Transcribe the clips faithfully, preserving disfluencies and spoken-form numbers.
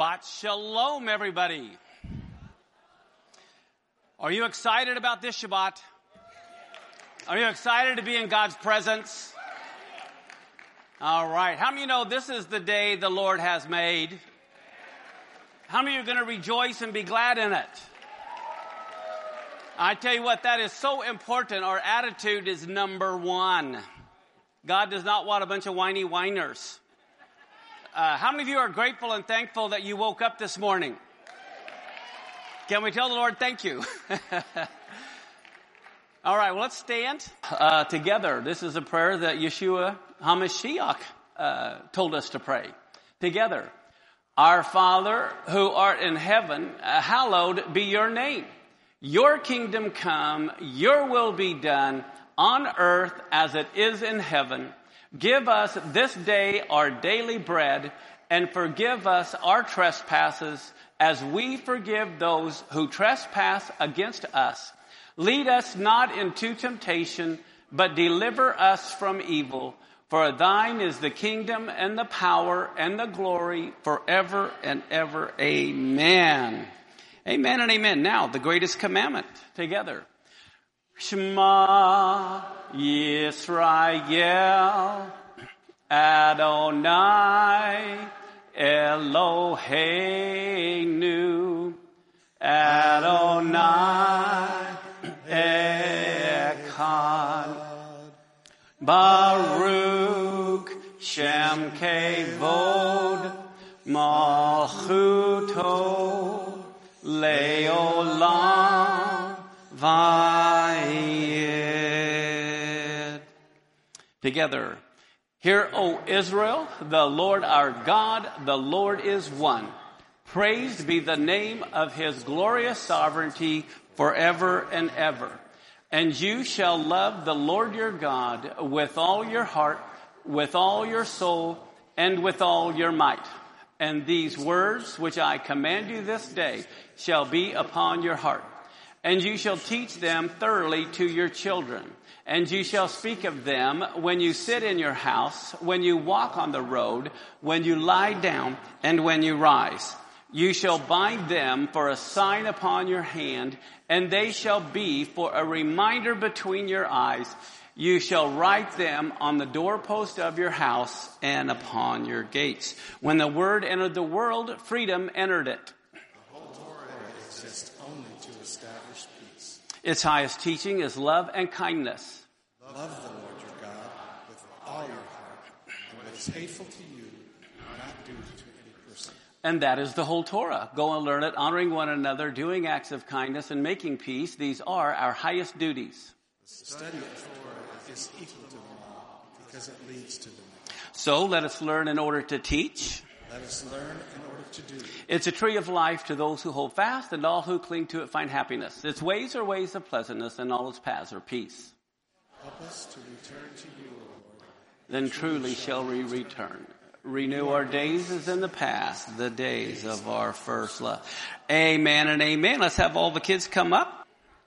Shabbat Shalom, everybody. Are you excited about this Shabbat? Are you excited to be in God's presence? All right. How many of you know this is the day the Lord has made? How many of you are going to rejoice and be glad in it? I tell you what, that is so important. Our attitude is number one. God does not want a bunch of whiny whiners. Uh, how many of you are grateful and thankful that you woke up this morning? Can we tell the Lord thank you? All right, well, let's stand uh, together. This is a prayer that Yeshua HaMashiach uh, told us to pray. Together. Our Father, who art in heaven, uh, hallowed be your name. Your kingdom come, your will be done on earth as it is in heaven. Give us this day our daily bread, and forgive us our trespasses as we forgive those who trespass against us. Lead us not into temptation, but deliver us from evil. For thine is the kingdom and the power and the glory forever and ever. Amen. Amen and amen. Now, the greatest commandment together. Shema Yisrael, Adonai Eloheinu, Adonai Echad, Baruch Shem Kevod Malchuto Leolam Vayed. Together. Hear, O Israel, the Lord our God, the Lord is one. Praised be the name of his glorious sovereignty forever and ever. And you shall love the Lord your God with all your heart, with all your soul, and with all your might. And these words which I command you this day shall be upon your heart. And you shall teach them thoroughly to your children. And you shall speak of them when you sit in your house, when you walk on the road, when you lie down, and when you rise. You shall bind them for a sign upon your hand, and they shall be for a reminder between your eyes. You shall write them on the doorpost of your house and upon your gates. When the word entered the world, freedom entered it. The whole Torah exists only to establish peace. Its highest teaching is love and kindness. Love the Lord your God with all your heart, and what is hateful to you, do not do to any person. And that is the whole Torah. Go and learn it, honoring one another, doing acts of kindness, and making peace. These are our highest duties. The study of Torah is equal to the law because it leads to the law. So let us learn in order to teach. Let us learn in order to do. It's a tree of life to those who hold fast, and all who cling to it find happiness. Its ways are ways of pleasantness, and all its paths are peace. Help us to return to you, O Lord. Then truly shall we return. Renew our days as in the past, the days of our first love. Amen and amen. Let's have all the kids come up.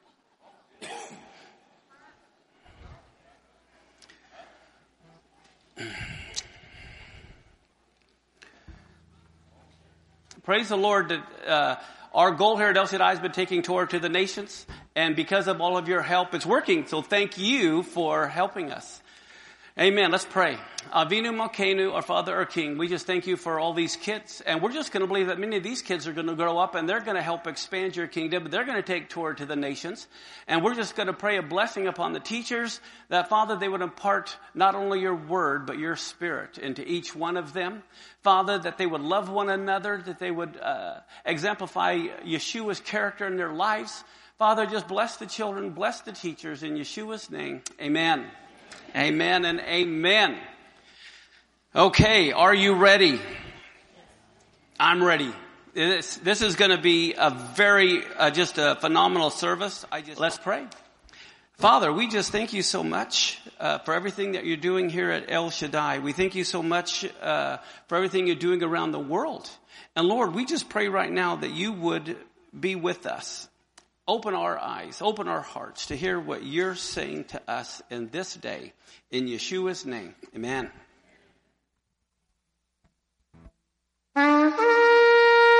Praise the Lord that uh, our goal here at El Shaddai has been taking Torah to the nations. And because of all of your help, it's working. So thank you for helping us. Amen. Let's pray. Avinu Malkeinu, our Father, our King, we just thank you for all these kids. And we're just going to believe that many of these kids are going to grow up and they're going to help expand your kingdom. They're going to take Torah to the nations. And we're just going to pray a blessing upon the teachers that, Father, they would impart not only your word, but your spirit into each one of them. Father, that they would love one another, that they would uh, exemplify Yeshua's character in their lives. Father, just bless the children, bless the teachers in Yeshua's name. Amen. Amen and amen. Okay, are you ready? I'm ready. This, this is going to be a very, uh, just a phenomenal service. I just Let's pray. Father, we just thank you so much uh, for everything that you're doing here at El Shaddai. We thank you so much uh, for everything you're doing around the world. And Lord, we just pray right now that you would be with us. Open our eyes, open our hearts to hear what you're saying to us in this day. In Yeshua's name, amen.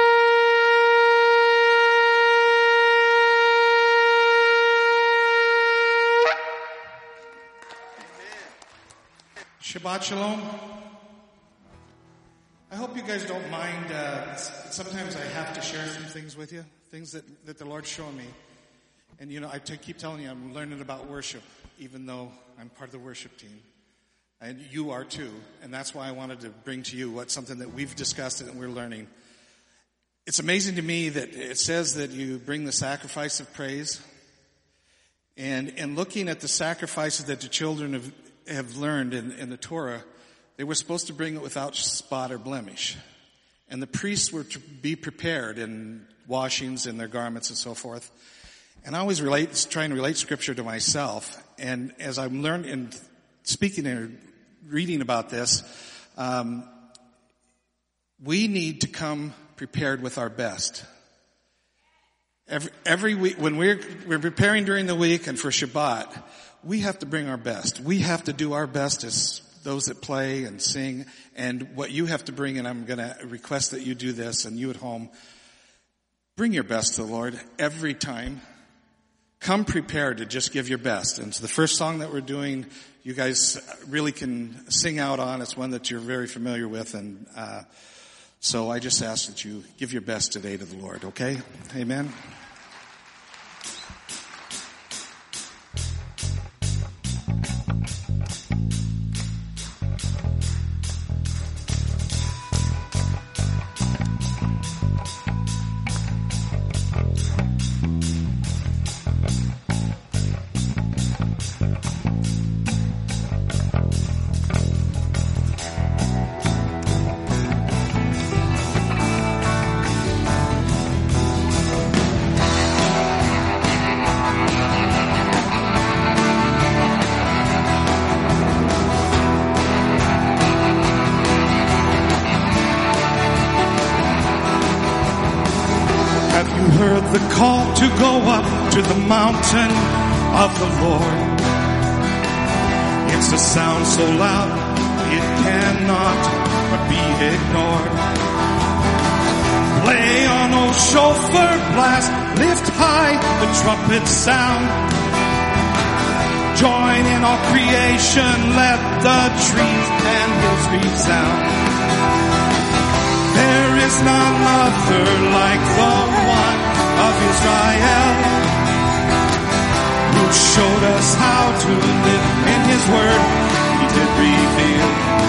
Shabbat Shalom. I hope you guys don't mind. Uh, sometimes I have to share some things with you, things that, that the Lord's showing me. And, you know, I t- keep telling you I'm learning about worship, even though I'm part of the worship team. And you are too. And that's why I wanted to bring to you what something that we've discussed and we're learning. It's amazing to me that it says that you bring the sacrifice of praise. And, and looking at the sacrifices that the children have, have learned in, in the Torah, they were supposed to bring it without spot or blemish. And the priests were to be prepared in washings in their garments and so forth. And I always relate, trying to relate scripture to myself. And as I'm learning and speaking and reading about this, um, we need to come prepared with our best. Every, every week, when we're, we're preparing during the week and for Shabbat, we have to bring our best. We have to do our best as those that play and sing. And what you have to bring, and I'm going to request that you do this, and you at home, bring your best to the Lord every time. Come prepared to just give your best. And so the first song that we're doing, you guys really can sing out on. It's one that you're very familiar with. And uh so I just ask that you give your best today to the Lord, okay? Amen. To the mountain of the Lord. It's a sound so loud it cannot be ignored. Play on, O shofar blast, lift high the trumpet sound. Join in all creation, let the trees and hills resound. There is none other like the one of Israel, who showed us how to live in His Word. He did reveal.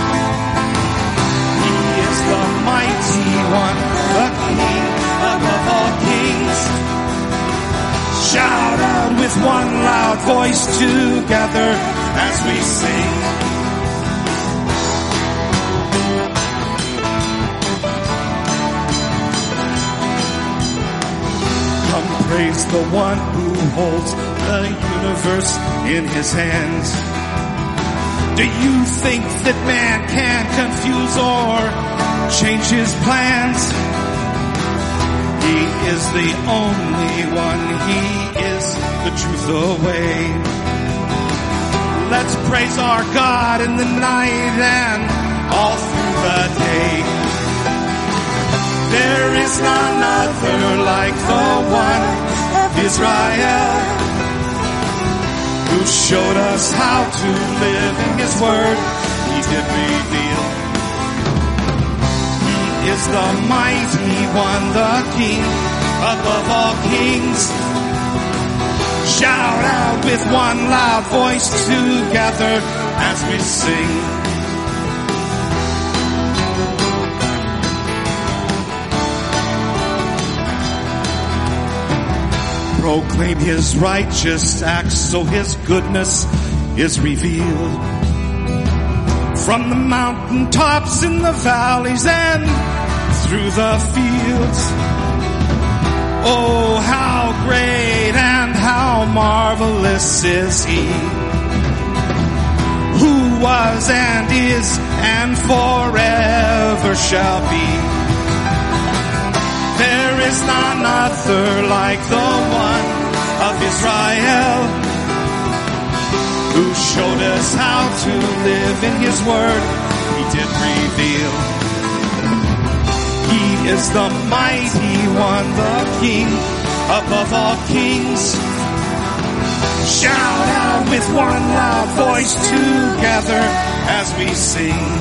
He is the mighty one, the King above all kings. Shout out with one loud voice together as we sing. Praise the one who holds the universe in His hands. Do you think that man can confuse or change His plans? He is the only one. He is the truth, the way. Let's praise our God in the night and all through the day. There is none other like the one of Israel, who showed us how to live in His Word. He did reveal. He is the mighty one, the King above all kings. Shout out with one loud voice together as we sing. Proclaim His righteous acts so His goodness is revealed. From the mountaintops in the valleys and through the fields. Oh, how great and how marvelous is He, who was and is and forever shall be. There is none other like the one of Israel, who showed us how to live in His Word. He did reveal. He is the mighty one, the King above all kings. Shout out with one loud voice together as we sing.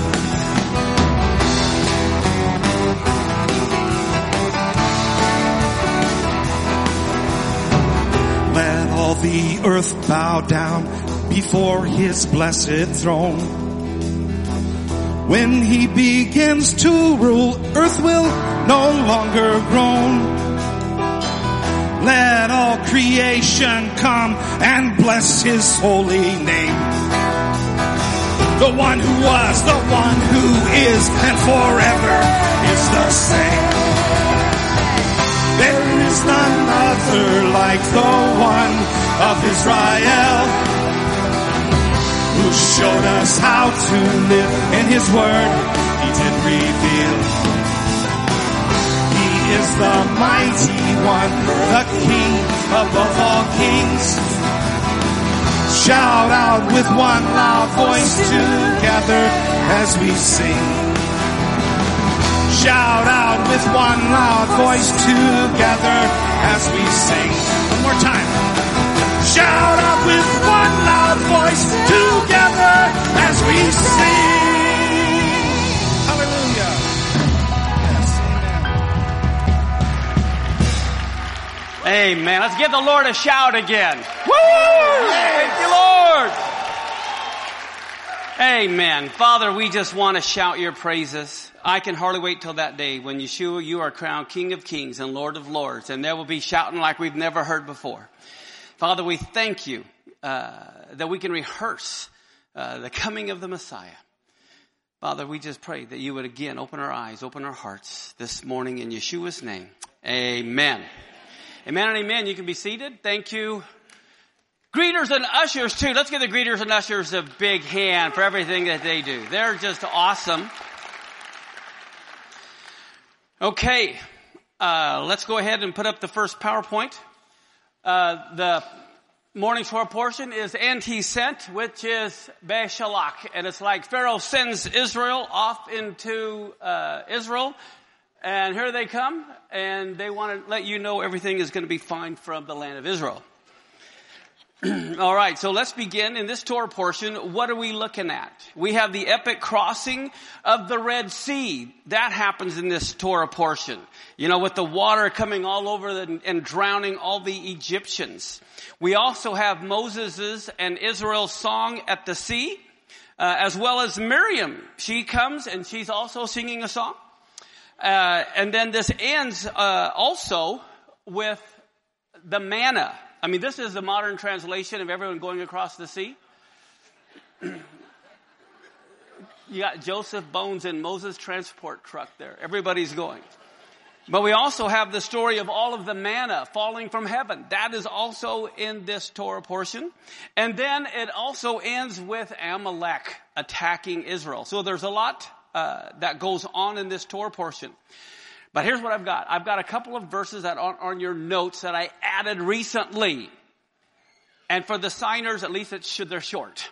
Let all the earth bow down before his blessed throne. When he begins to rule, earth will no longer groan. Let all creation come and bless his holy name. The one who was, the one who is, and forever is the same. There is none other like the one of Israel, who showed us how to live in his word. He did reveal. He is the mighty one, the King above all kings. Shout out with one loud voice together as we sing. Shout out with one loud voice together as we sing. One more time. Shout out with one loud voice together as we sing. Hallelujah. Yes, amen. Amen. Let's give the Lord a shout again. Woo! Thank you, Lord. Amen. Father, we just want to shout your praises. I can hardly wait till that day when Yeshua, you are crowned King of Kings and Lord of Lords, and there will be shouting like we've never heard before. Father, we thank you uh, that we can rehearse uh, the coming of the Messiah. Father, we just pray that you would again open our eyes, open our hearts this morning in Yeshua's name. Amen. Amen and amen. You can be seated. Thank you. Greeters and ushers too. Let's give the greeters and ushers a big hand for everything that they do. They're just awesome. Okay, uh, let's go ahead and put up the first PowerPoint. Uh, the morning Torah portion is and he sent, which is Beshalach. And it's like Pharaoh sends Israel off into uh, Israel. And here they come. And they want to let you know everything is going to be fine from the land of Israel. All right, so let's begin. In this Torah portion, what are we looking at? We have the epic crossing of the Red Sea. That happens in this Torah portion. You know, with the water coming all over the, and drowning all the Egyptians. We also have Moses' and Israel's song at the sea, uh, as well as Miriam. She comes and she's also singing a song. Uh, and then this ends uh, also with the manna. I mean, this is the modern translation of everyone going across the sea. You got Joseph Bones and Moses' transport truck there. Everybody's going. But we also have the story of all of the manna falling from heaven. That is also in this Torah portion. And then it also ends with Amalek attacking Israel. So there's a lot uh, that goes on in this Torah portion. But here's what I've got. I've got a couple of verses that are on your notes that I added recently. And for the signers, at least it should, they're short.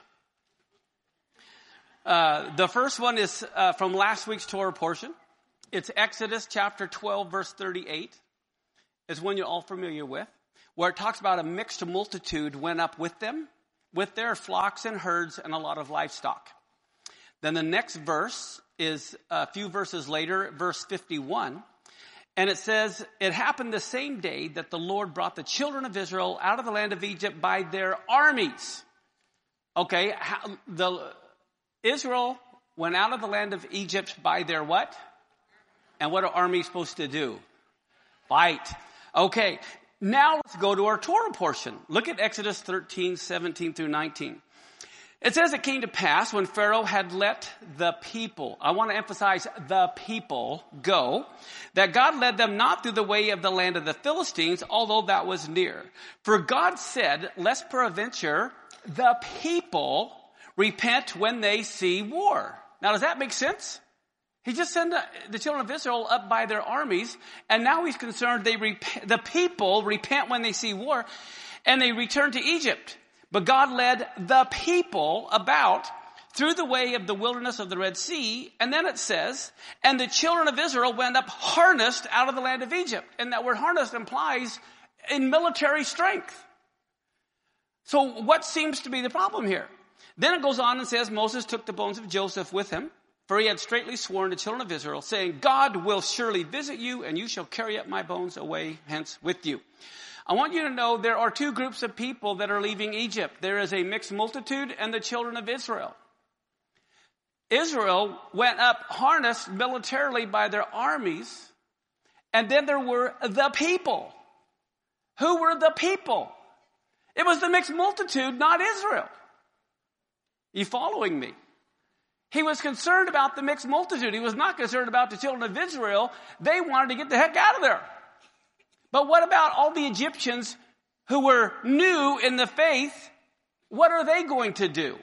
Uh, the first one is uh, from last week's Torah portion. It's Exodus chapter twelve, verse thirty-eight. It's one you're all familiar with, where it talks about a mixed multitude went up with them, with their flocks and herds and a lot of livestock. Then the next verse is a few verses later, verse fifty-one. And it says, it happened the same day that the Lord brought the children of Israel out of the land of Egypt by their armies. Okay, the Israel went out of the land of Egypt by their what? And what are armies supposed to do? Fight. Okay, now let's go to our Torah portion. Look at Exodus thirteen, seventeen through nineteen. It says it came to pass when Pharaoh had let the people, I want to emphasize the people, go, that God led them not through the way of the land of the Philistines, although that was near. For God said, lest peradventure the people repent when they see war. Now, does that make sense? He just sent the children of Israel up by their armies, and now he's concerned they rep- the people repent when they see war, and they return to Egypt. But God led the people about through the way of the wilderness of the Red Sea. And then it says, and the children of Israel went up harnessed out of the land of Egypt. And that word harnessed implies in military strength. So what seems to be the problem here? Then it goes on and says, Moses took the bones of Joseph with him, for he had straitly sworn to the children of Israel, saying, God will surely visit you, and you shall carry up my bones away hence with you. I want you to know there are two groups of people that are leaving Egypt. There is a mixed multitude and the children of Israel. Israel went up harnessed militarily by their armies, and then there were the people. Who were the people? It was the mixed multitude, not Israel. You following me? He was concerned about the mixed multitude. He was not concerned about the children of Israel. They wanted to get the heck out of there. But what about all the Egyptians who were new in the faith? What are they going to do?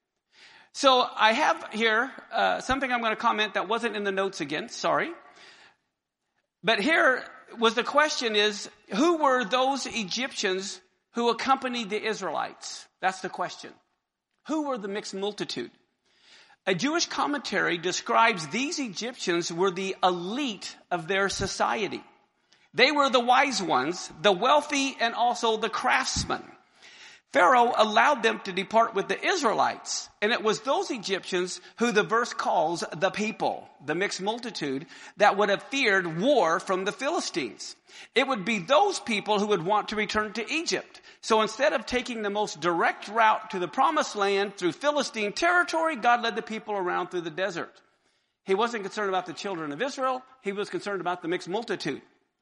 So I have here uh, something I'm going to comment that wasn't in the notes again. Sorry. But here was the question is, who were those Egyptians who accompanied the Israelites? That's the question. Who were the mixed multitude? A Jewish commentary describes these Egyptians were the elite of their society. They were the wise ones, the wealthy, and also the craftsmen. Pharaoh allowed them to depart with the Israelites, and it was those Egyptians who the verse calls the people, the mixed multitude, that would have feared war from the Philistines. It would be those people who would want to return to Egypt. So instead of taking the most direct route to the promised land through Philistine territory, God led the people around through the desert. He wasn't concerned about the children of Israel. He was concerned about the mixed multitude.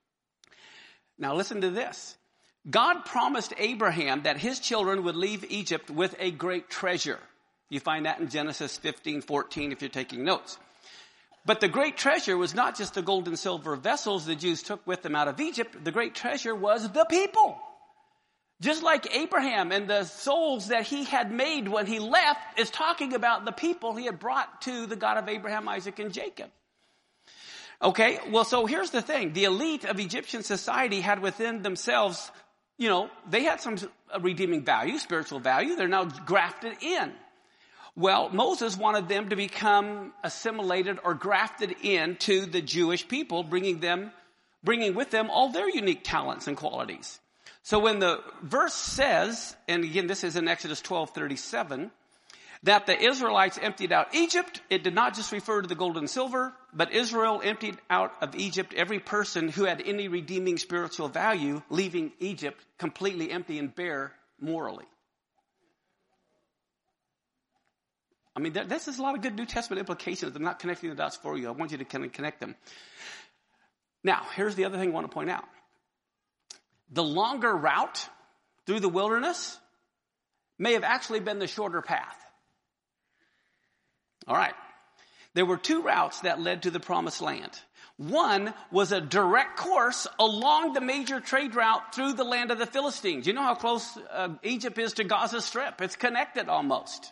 Now listen to this. God promised Abraham that his children would leave Egypt with a great treasure. You find that in Genesis fifteen fourteen if you're taking notes. But the great treasure was not just the gold and silver vessels the Jews took with them out of Egypt. The great treasure was the people. Just like Abraham and the souls that he had made when he left is talking about the people he had brought to the God of Abraham, Isaac, and Jacob. Okay, well, so here's the thing. The elite of Egyptian society had within themselves, you know, they had some redeeming value, spiritual value. They're now grafted in. Well, Moses wanted them to become assimilated or grafted into the Jewish people, bringing them, bringing with them all their unique talents and qualities. So when the verse says, and again, this is in Exodus twelve thirty-seven, that the Israelites emptied out Egypt, it did not just refer to the gold and silver, but Israel emptied out of Egypt every person who had any redeeming spiritual value, leaving Egypt completely empty and bare morally. I mean, this is a lot of good New Testament implications. I'm not connecting the dots for you. I want you to kind of connect them. Now, here's the other thing I want to point out. The longer route through the wilderness may have actually been the shorter path. All right. There were two routes that led to the promised land. One was a direct course along the major trade route through the land of the Philistines. You know how close uh, Egypt is to Gaza Strip? It's connected almost.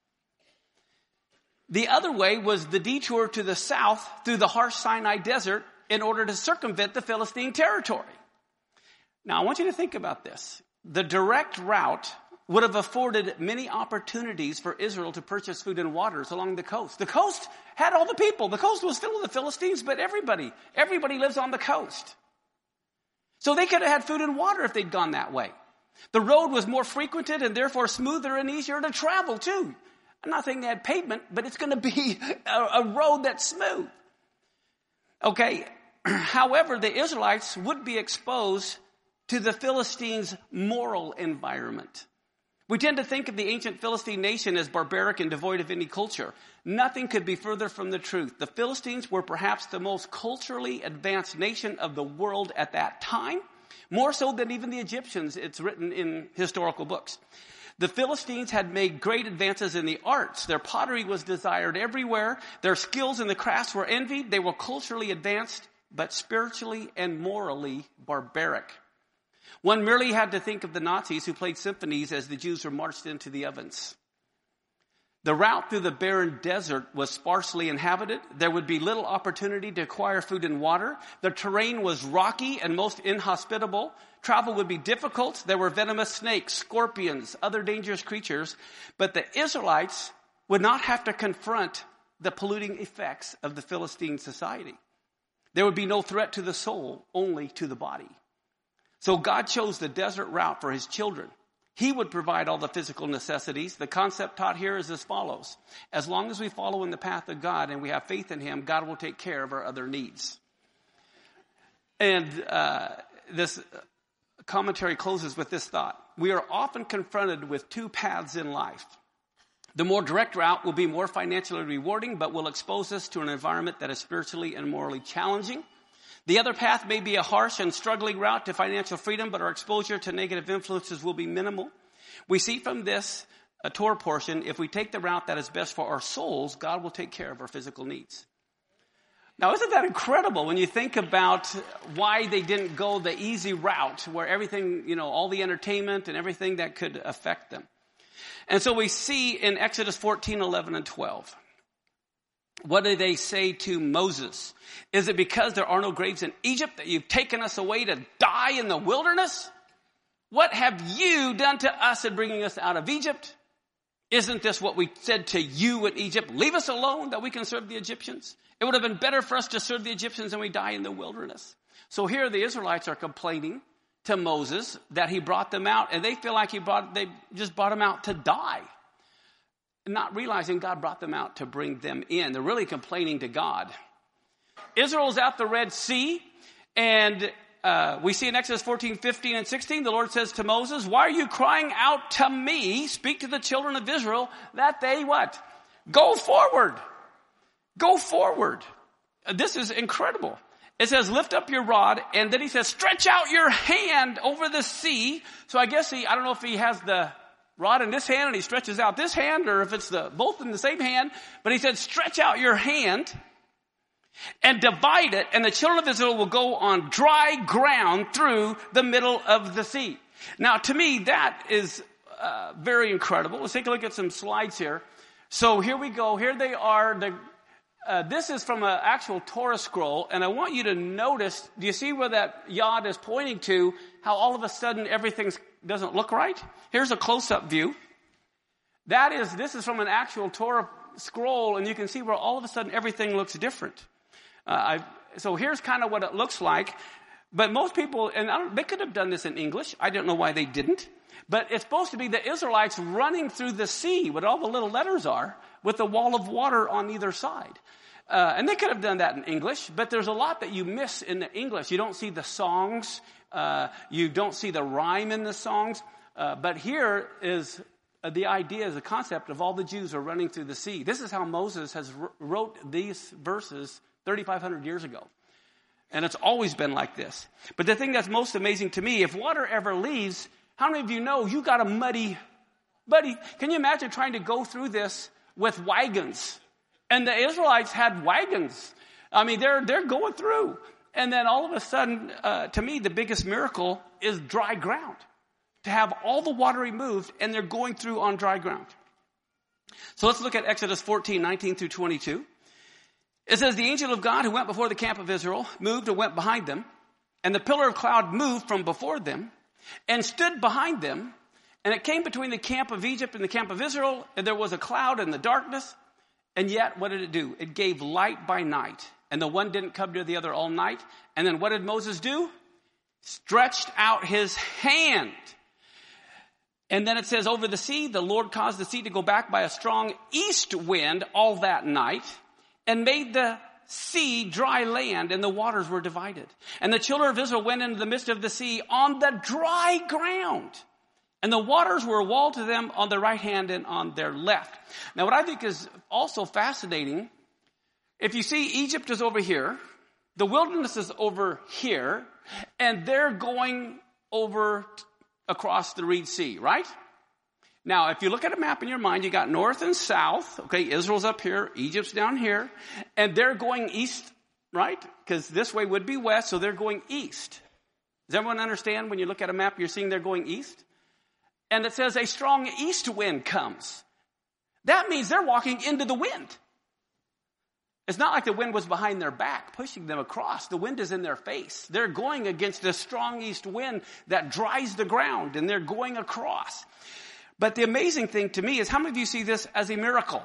The other way was the detour to the south through the harsh Sinai desert in order to circumvent the Philistine territory. Now, I want you to think about this. The direct route would have afforded many opportunities for Israel to purchase food and waters along the coast. The coast had all the people. The coast was filled with the Philistines, but everybody, everybody lives on the coast. So they could have had food and water if they'd gone that way. The road was more frequented and therefore smoother and easier to travel too. I'm not saying they had pavement, but it's going to be a, a road that's smooth. Okay. However, the Israelites would be exposed to the Philistines' moral environment. We tend to think of the ancient Philistine nation as barbaric and devoid of any culture. Nothing could be further from the truth. The Philistines were perhaps the most culturally advanced nation of the world at that time, more so than even the Egyptians. It's written in historical books. The Philistines had made great advances in the arts. Their pottery was desired everywhere. Their skills in the crafts were envied. They were culturally advanced, but spiritually and morally barbaric. One merely had to think of the Nazis who played symphonies as the Jews were marched into the ovens. The route through the barren desert was sparsely inhabited. There would be little opportunity to acquire food and water. The terrain was rocky and most inhospitable. Travel would be difficult. There were venomous snakes, scorpions, other dangerous creatures. But the Israelites would not have to confront the polluting effects of the Philistine society. There would be no threat to the soul, only to the body. So God chose the desert route for his children. He would provide all the physical necessities. The concept taught here is as follows. As long as we follow in the path of God and we have faith in him, God will take care of our other needs. And uh, this commentary closes with this thought. We are often confronted with two paths in life. The more direct route will be more financially rewarding, but will expose us to an environment that is spiritually and morally challenging. The other path may be a harsh and struggling route to financial freedom, but our exposure to negative influences will be minimal. We see from this uh, Torah portion, if we take the route that is best for our souls, God will take care of our physical needs. Now, isn't that incredible when you think about why they didn't go the easy route where everything, you know, all the entertainment and everything that could affect them. And so we see in Exodus fourteen, eleven, and twelve. What do they say to Moses? Is it because there are no graves in Egypt that you've taken us away to die in the wilderness? What have you done to us in bringing us out of Egypt? Isn't this what we said to you in Egypt? Leave us alone that we can serve the Egyptians. It would have been better for us to serve the Egyptians than we die in the wilderness. So here the Israelites are complaining to Moses that he brought them out, and they feel like he brought, they just brought them out to die. Not realizing God brought them out to bring them in. They're really complaining to God. Israel's at the Red Sea, and uh, we see in Exodus fourteen, fifteen, and sixteen, the Lord says to Moses, why are you crying out to me? Speak to the children of Israel that they what? Go forward. Go forward. This is incredible. It says, lift up your rod, and then he says, stretch out your hand over the sea. So I guess he, I don't know if he has the rod in this hand and he stretches out this hand, or if it's the both in the same hand, but he said, stretch out your hand and divide it, and the children of Israel will go on dry ground through the middle of the sea. Now, to me, that is uh, very incredible. Let's take a look at some slides here. So here we go. Here they are. The, uh, this is from an actual Torah scroll, and I want you to notice, do you see where that yod is pointing to, how all of a sudden everything doesn't look right? Here's a close-up view. That is, this is from an actual Torah scroll, and you can see where all of a sudden everything looks different. Uh, I, so here's kind of what it looks like. But most people, and I don't, they could have done this in English. I don't know why they didn't. But it's supposed to be the Israelites running through the sea, what all the little letters are, with a wall of water on either side. Uh, and they could have done that in English, but there's a lot that you miss in the English. You don't see the songs. Uh, you don't see the rhyme in the songs. Uh, but here is uh, the idea, the concept of all the Jews are running through the sea. This is how Moses has r- wrote these verses thirty-five hundred years ago. And it's always been like this. But the thing that's most amazing to me, if water ever leaves, how many of you know you got a muddy, muddy, can you imagine trying to go through this with wagons? And the Israelites had wagons. I mean, they're, they're going through. And then all of a sudden, uh, to me, the biggest miracle is dry ground. To have all the water removed, and they're going through on dry ground. So let's look at Exodus fourteen, nineteen through twenty-two. It says, the angel of God who went before the camp of Israel moved and went behind them, and the pillar of cloud moved from before them and stood behind them, and it came between the camp of Egypt and the camp of Israel, and there was a cloud in the darkness. And yet, what did it do? It gave light by night, and the one didn't come to the other all night. And then what did Moses do? Stretched out his hand. And then it says, over the sea, the Lord caused the sea to go back by a strong east wind all that night, and made the sea dry land, and the waters were divided. And the children of Israel went into the midst of the sea on the dry ground, and the waters were a wall to them on their right hand and on their left. Now, what I think is also fascinating, if you see Egypt is over here, the wilderness is over here, and they're going over across the Red Sea, right? Now, if you look at a map in your mind, you got north and south. Okay, Israel's up here, Egypt's down here, and they're going east, right? Because this way would be west, so they're going east. Does everyone understand when you look at a map, you're seeing they're going east? And it says a strong east wind comes. That means they're walking into the wind. It's not like the wind was behind their back, pushing them across. The wind is in their face. They're going against a strong east wind that dries the ground, and they're going across. But the amazing thing to me is, how many of you see this as a miracle?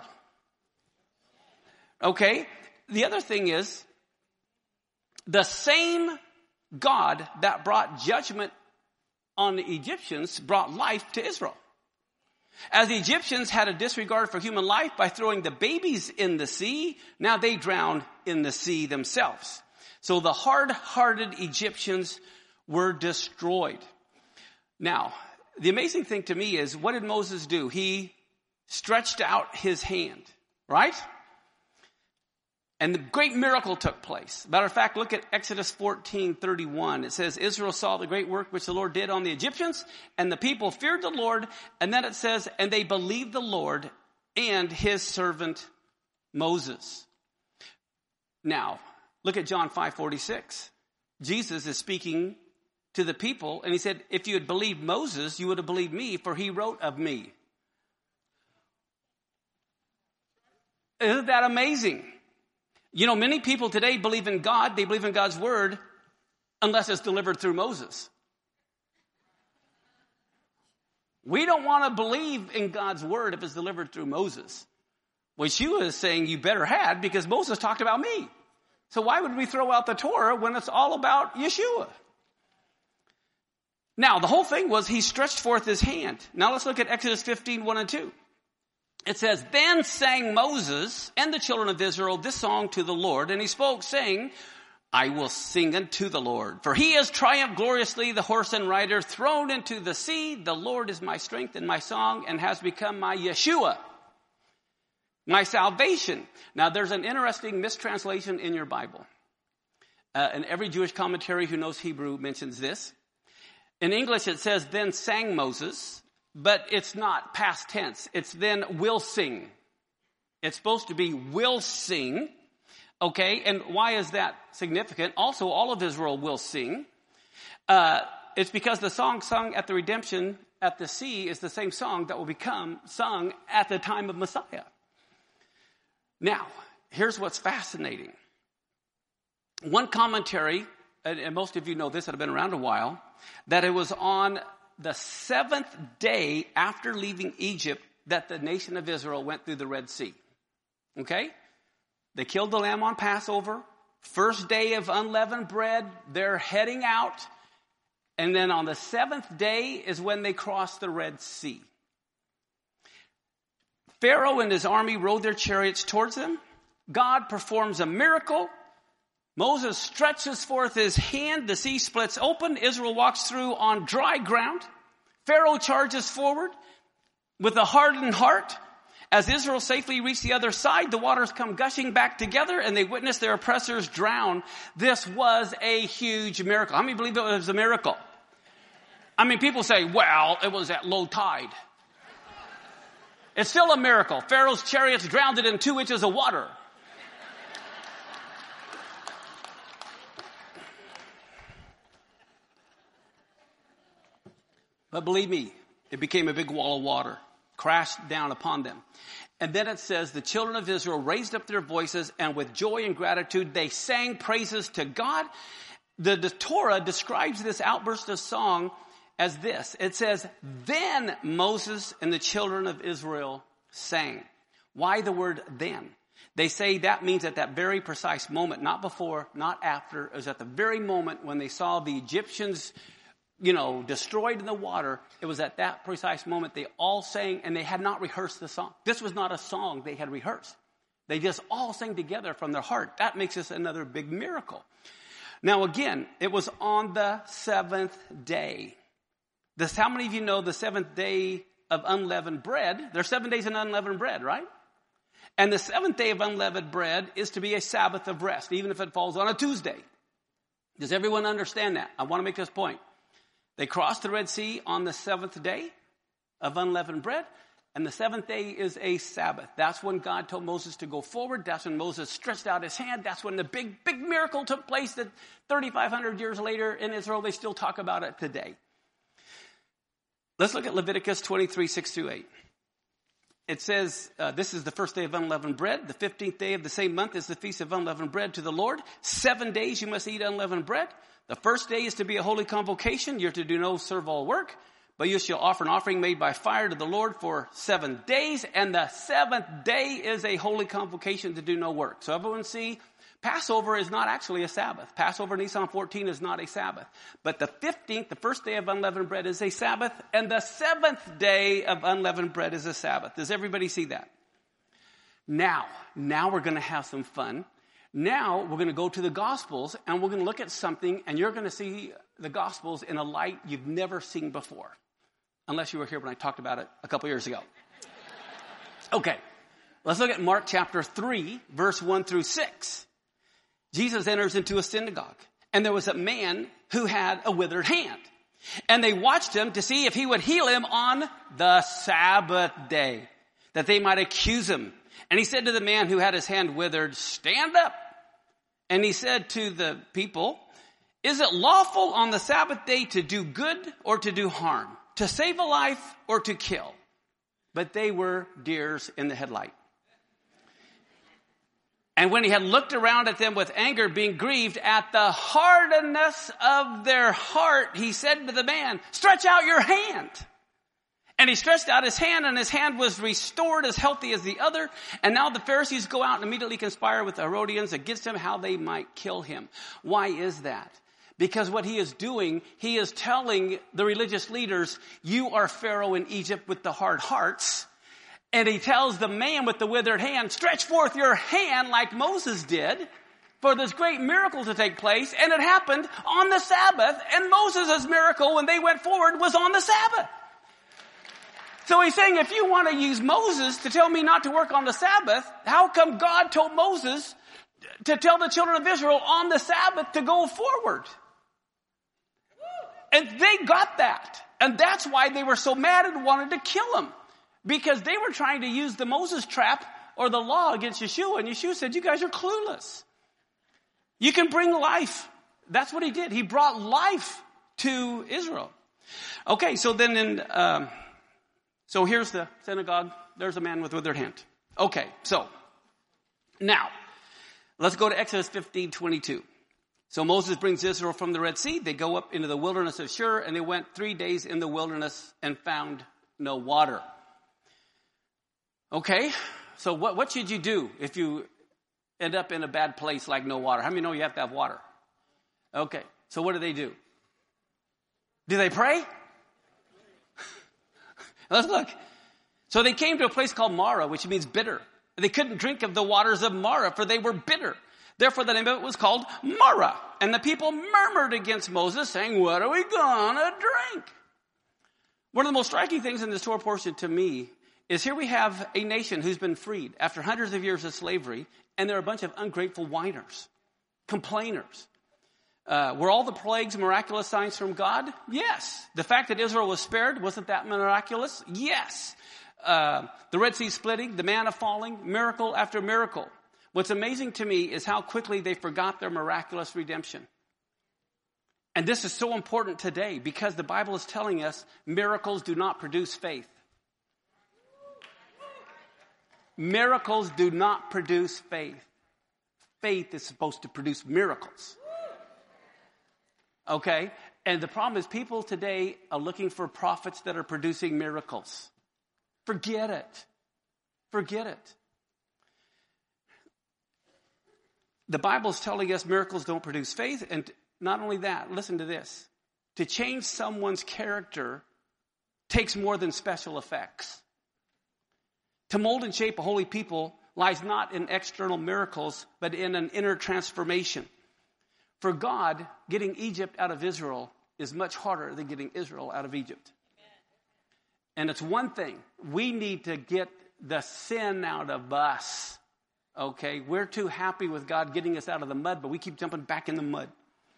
Okay. The other thing is, the same God that brought judgment on the Egyptians brought life to Israel. As the Egyptians had a disregard for human life by throwing the babies in the sea, now they drowned in the sea themselves. So the hard-hearted Egyptians were destroyed. Now, the amazing thing to me is, what did Moses do? He stretched out his hand, right? And the great miracle took place. Matter of fact, look at Exodus fourteen thirty-one. It says, Israel saw the great work which the Lord did on the Egyptians, and the people feared the Lord. And then it says, and they believed the Lord and his servant Moses. Now, look at John five forty-six. Jesus is speaking to the people, and he said, if you had believed Moses, you would have believed me, for he wrote of me. Isn't that amazing? You know, many people today believe in God, they believe in God's word, unless it's delivered through Moses. We don't want to believe in God's word if it's delivered through Moses. Well, Yeshua is saying you better had, because Moses talked about me. So why would we throw out the Torah when it's all about Yeshua? Now, the whole thing was he stretched forth his hand. Now let's look at Exodus fifteen, one and two. It says, then sang Moses and the children of Israel this song to the Lord. And he spoke, saying, I will sing unto the Lord. For he has triumphed gloriously, the horse and rider thrown into the sea. The Lord is my strength and my song, and has become my Yeshua, my salvation. Now, there's an interesting mistranslation in your Bible. Uh, and every Jewish commentary who knows Hebrew mentions this. In English, it says, then sang Moses. But it's not past tense. It's then will sing. It's supposed to be will sing. Okay, and why is that significant? Also, all of Israel will sing. Uh, it's because the song sung at the redemption at the sea is the same song that will become sung at the time of Messiah. Now, here's what's fascinating. One commentary, and, and most of you know this that have been around a while, that it was on the seventh day after leaving Egypt that the nation of Israel went through the Red Sea. Okay? They killed the lamb on Passover. First day of unleavened bread. They're heading out. And then on the seventh day is when they crossed the Red Sea. Pharaoh and his army rode their chariots towards them. God performs a miracle. Moses stretches forth his hand. The sea splits open. Israel walks through on dry ground. Pharaoh charges forward with a hardened heart. As Israel safely reached the other side, the waters come gushing back together, and they witness their oppressors drown. This was a huge miracle. How many believe it was a miracle? I mean, people say, well, it was at low tide. It's still a miracle. Pharaoh's chariots drowned it in two inches of water. But believe me, it became a big wall of water, crashed down upon them. And then it says, the children of Israel raised up their voices, and with joy and gratitude, they sang praises to God. The, the Torah describes this outburst of song as this. It says, then Moses and the children of Israel sang. Why the word then? They say that means at that very precise moment, not before, not after. It was at the very moment when they saw the Egyptians, you know, destroyed in the water. It was at that precise moment they all sang, and they had not rehearsed the song. This was not a song they had rehearsed. They just all sang together from their heart. That makes this another big miracle. Now again, it was on the seventh day. This, how many of you know the seventh day of unleavened bread? There's seven days of unleavened bread, right? And the seventh day of unleavened bread is to be a Sabbath of rest, even if it falls on a Tuesday. Does everyone understand that? I want to make this point. They crossed the Red Sea on the seventh day of unleavened bread, and the seventh day is a Sabbath. That's when God told Moses to go forward. That's when Moses stretched out his hand. That's when the big, big miracle took place that thirty-five hundred years later in Israel, they still talk about it today. Let's look at Leviticus twenty-three, six through eight. It says, uh, this is the first day of unleavened bread. The fifteenth day of the same month is the feast of unleavened bread to the Lord. Seven days you must eat unleavened bread. The first day is to be a holy convocation. You're to do no servile work, but you shall offer an offering made by fire to the Lord for seven days. And the seventh day is a holy convocation to do no work. So everyone see Passover is not actually a Sabbath. Passover, Nisan fourteen, is not a Sabbath. But the fifteenth, the first day of unleavened bread, is a Sabbath, and the seventh day of unleavened bread is a Sabbath. Does everybody see that? Now, now we're going to have some fun. Now we're going to go to the Gospels, and we're going to look at something, and you're going to see the Gospels in a light you've never seen before. Unless you were here when I talked about it a couple years ago. Okay, let's look at Mark chapter three, verse one through six. Jesus enters into a synagogue, and there was a man who had a withered hand. And they watched him to see if he would heal him on the Sabbath day, that they might accuse him. And he said to the man who had his hand withered, stand up. And he said to the people, is it lawful on the Sabbath day to do good or to do harm, to save a life or to kill? But they were deers in the headlight. And when he had looked around at them with anger, being grieved at the hardness of their heart, he said to the man, stretch out your hand. And he stretched out his hand, and his hand was restored as healthy as the other. And now the Pharisees go out and immediately conspire with the Herodians against him, how they might kill him. Why is that? Because what he is doing, he is telling the religious leaders, you are Pharaoh in Egypt with the hard hearts. And he tells the man with the withered hand, stretch forth your hand like Moses did for this great miracle to take place. And it happened on the Sabbath. And Moses' miracle, when they went forward, was on the Sabbath. So he's saying, if you want to use Moses to tell me not to work on the Sabbath, how come God told Moses to tell the children of Israel on the Sabbath to go forward? And they got that. And that's why they were so mad and wanted to kill him. Because they were trying to use the Moses trap or the law against Yeshua. And Yeshua said, you guys are clueless. You can bring life. That's what he did. He brought life to Israel. Okay, so then in, um, so here's the synagogue. There's a man with withered hand. Okay, so now let's go to Exodus fifteen twenty-two. So Moses brings Israel from the Red Sea. They go up into the wilderness of Shur, and they went three days in the wilderness and found no water. Okay, so what, what should you do if you end up in a bad place like no water? How many know you have to have water? Okay, so what do they do? Do they pray? Let's look. So they came to a place called Marah, which means bitter. They couldn't drink of the waters of Marah, for they were bitter. Therefore, the name of it was called Marah. And the people murmured against Moses, saying, what are we gonna drink? One of the most striking things in this Torah portion to me is here we have a nation who's been freed after hundreds of years of slavery, and they're a bunch of ungrateful whiners, complainers. Uh, were all the plagues miraculous signs from God? Yes. The fact that Israel was spared, wasn't that miraculous? Yes. Uh, the Red Sea splitting, the manna falling, miracle after miracle. What's amazing to me is how quickly they forgot their miraculous redemption. And this is so important today because the Bible is telling us miracles do not produce faith. Miracles do not produce faith. Faith is supposed to produce miracles. Okay? And the problem is people today are looking for prophets that are producing miracles. Forget it. Forget it. The Bible is telling us miracles don't produce faith. And not only that, listen to this. To change someone's character takes more than special effects. To mold and shape a holy people lies not in external miracles, but in an inner transformation. For God, getting Egypt out of Israel is much harder than getting Israel out of Egypt. And it's one thing. We need to get the sin out of us. Okay? We're too happy with God getting us out of the mud, but we keep jumping back in the mud.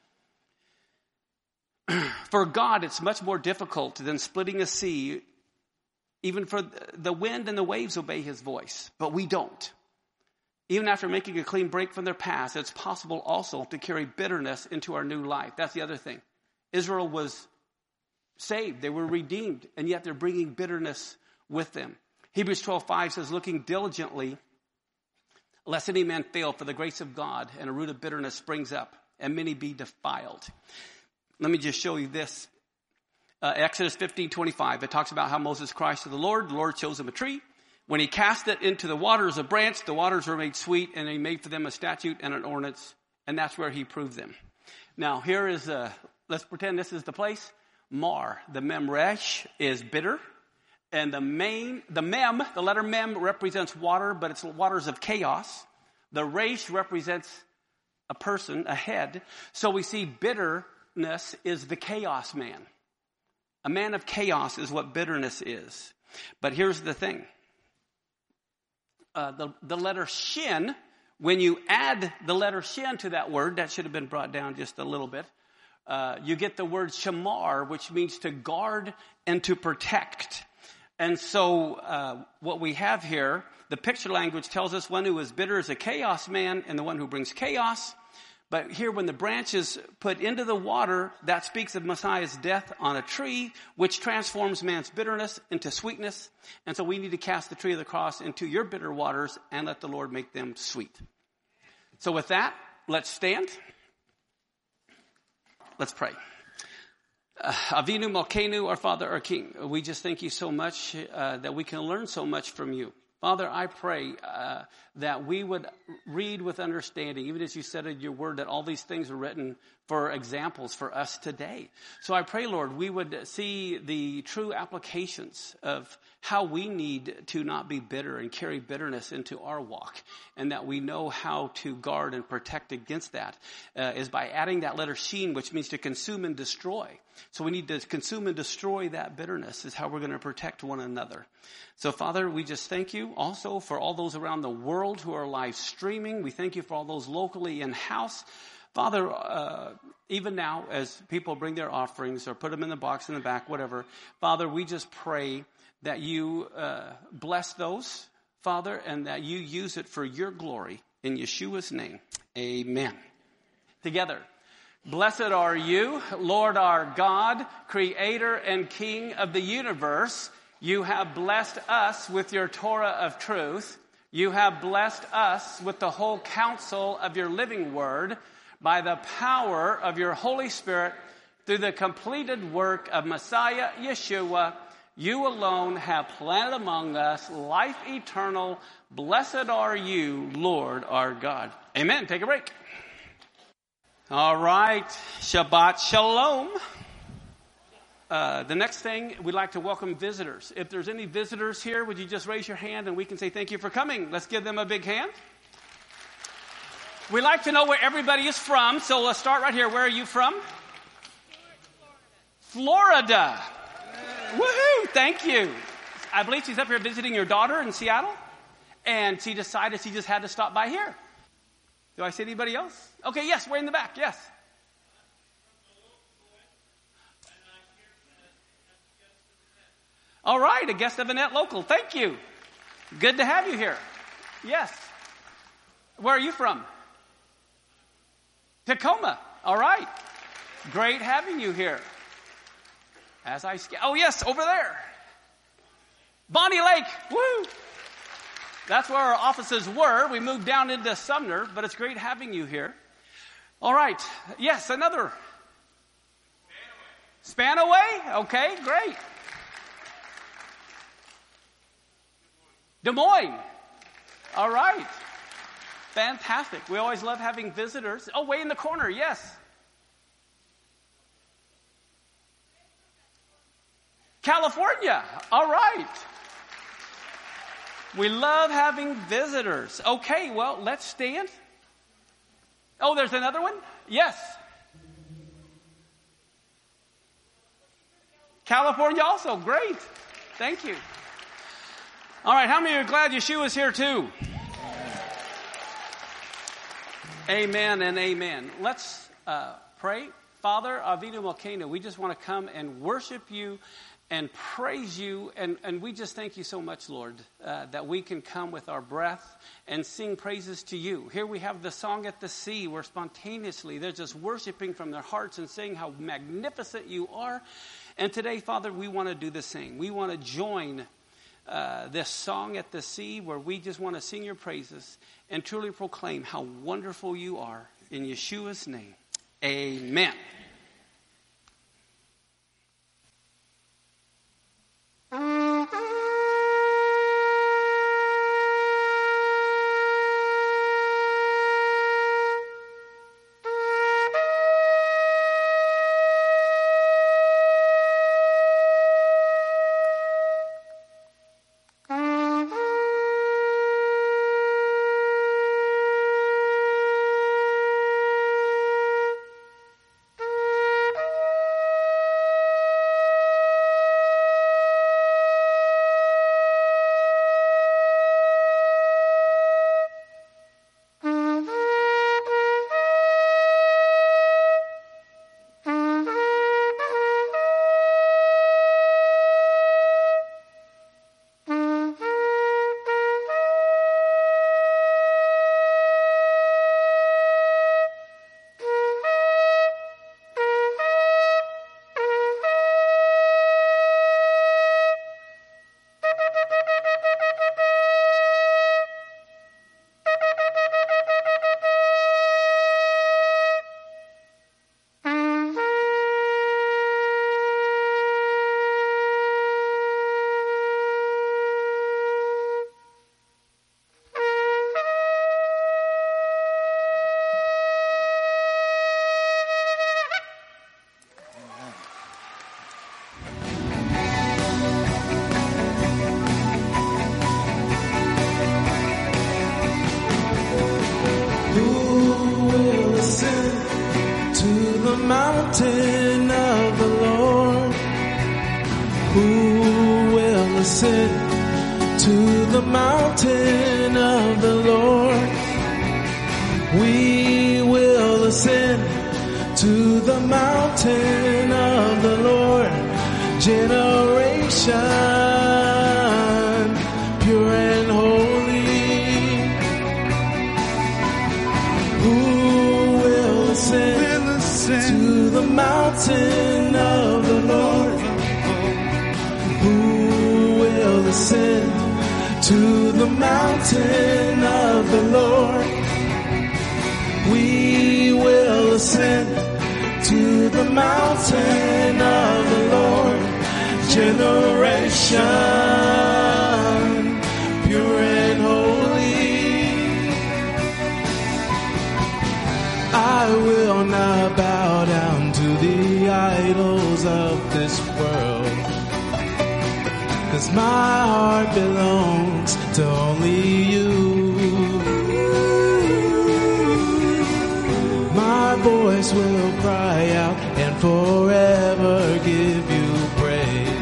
For God, it's much more difficult than splitting a sea. Even for the wind and the waves obey his voice, but we don't. Even after making a clean break from their past, it's possible also to carry bitterness into our new life. That's the other thing. Israel was saved. They were redeemed, and yet they're bringing bitterness with them. Hebrews twelve five says, looking diligently, lest any man fail, for the grace of God and a root of bitterness springs up, and many be defiled. Let me just show you this. Uh, Exodus fifteen twenty-five, it talks about how Moses cries to the Lord. The Lord shows him a tree. When he cast it into the waters of branch, the waters were made sweet, and he made for them a statute and an ordinance, and that's where he proved them. Now, here is, uh, let's pretend this is the place. Mar, the mem resh, is bitter. And the main, the mem, the letter mem represents water, but it's waters of chaos. The resh represents a person, a head. So we see bitterness is the chaos man. A man of chaos is what bitterness is. But here's the thing. Uh, the, the letter shin, when you add the letter shin to that word, that should have been brought down just a little bit. Uh, you get the word shamar, which means to guard and to protect. And so uh, what we have here, the picture language tells us one who is bitter is a chaos man and the one who brings chaos. But here when the branch is put into the water, that speaks of Messiah's death on a tree, which transforms man's bitterness into sweetness. And so we need to cast the tree of the cross into your bitter waters and let the Lord make them sweet. So with that, let's stand. Let's pray. Uh, Avinu Malkeinu, our Father, our King, we just thank you so much uh, that we can learn so much from you. Father, I pray uh, that we would read with understanding, even as you said in your word, that all these things are written for examples for us today. So I pray, Lord, we would see the true applications of how we need to not be bitter and carry bitterness into our walk, and that we know how to guard and protect against that uh, is by adding that letter sheen, which means to consume and destroy. So we need to consume and destroy that bitterness is how we're going to protect one another. So, Father, we just thank you also for all those around the world who are live streaming. We thank you for all those locally in-house. Father, uh, even now as people bring their offerings or put them in the box in the back, whatever, Father, we just pray that you uh, bless those, Father, and that you use it for your glory. In Yeshua's name, amen. Together. Blessed are you, Lord our God, creator and king of the universe. You have blessed us with your Torah of truth. You have blessed us with the whole counsel of your living word by the power of your Holy Spirit through the completed work of Messiah Yeshua. You alone have planted among us life eternal. Blessed are you, Lord our God. Amen. Take a break. All right. Shabbat Shalom. Uh, the next thing, we'd like to welcome visitors. If there's any visitors here, would you just raise your hand and we can say thank you for coming. Let's give them a big hand. We like to know where everybody is from, so let's start right here. Where are you from? Florida. Woohoo! Thank you. I believe she's up here visiting your daughter in Seattle, and she decided she just had to stop by here. Do I see anybody else? Okay, yes, we're in the back, yes. All right, a guest of Annette Local. Thank you. Good to have you here. Yes. Where are you from? Tacoma. All right. Great having you here. As I sk- oh yes, over there. Bonnie Lake. Woo! That's where our offices were. We moved down into Sumner, but it's great having you here. All right. Yes, another. Spanaway. Okay, great. Des Moines. All right. Fantastic. We always love having visitors. Oh, way in the corner. Yes. California. All right. We love having visitors. Okay, well, let's stand. Oh, there's another one? Yes. California also. Great. Thank you. All right, how many are glad Yeshua's here too? Amen and amen. Let's uh, pray. Father, Avinu Malkeinu, we just want to come and worship you and praise you, and, and we just thank you so much, Lord, uh, that we can come with our breath and sing praises to you. Here we have the song at the sea, where spontaneously they're just worshiping from their hearts and saying how magnificent you are. And today, Father, we want to do the same. We want to join uh, this song at the sea, where we just want to sing your praises and truly proclaim how wonderful you are. In Yeshua's name, amen. ascend to the mountain of the Lord. We will ascend to the mountain of the Lord. Generation pure and holy, who will ascend, will ascend to the mountain of the Lord? Who will ascend to the mountain of the Lord? We will ascend to the mountain of the Lord. Generation pure and holy, I will not bow down to the idols of this world, 'cause my heart belongs to only you. My voice will cry out and forever give you praise.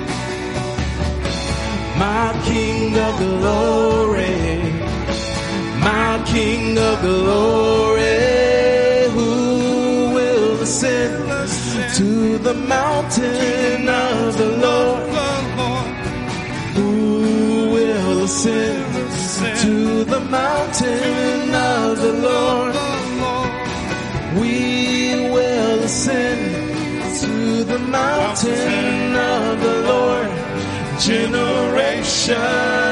My King of glory, my King of glory, who will ascend to the mountain of the Lord? Who will ascend to the mountain of the Lord? We will ascend to the mountain of the Lord. Generation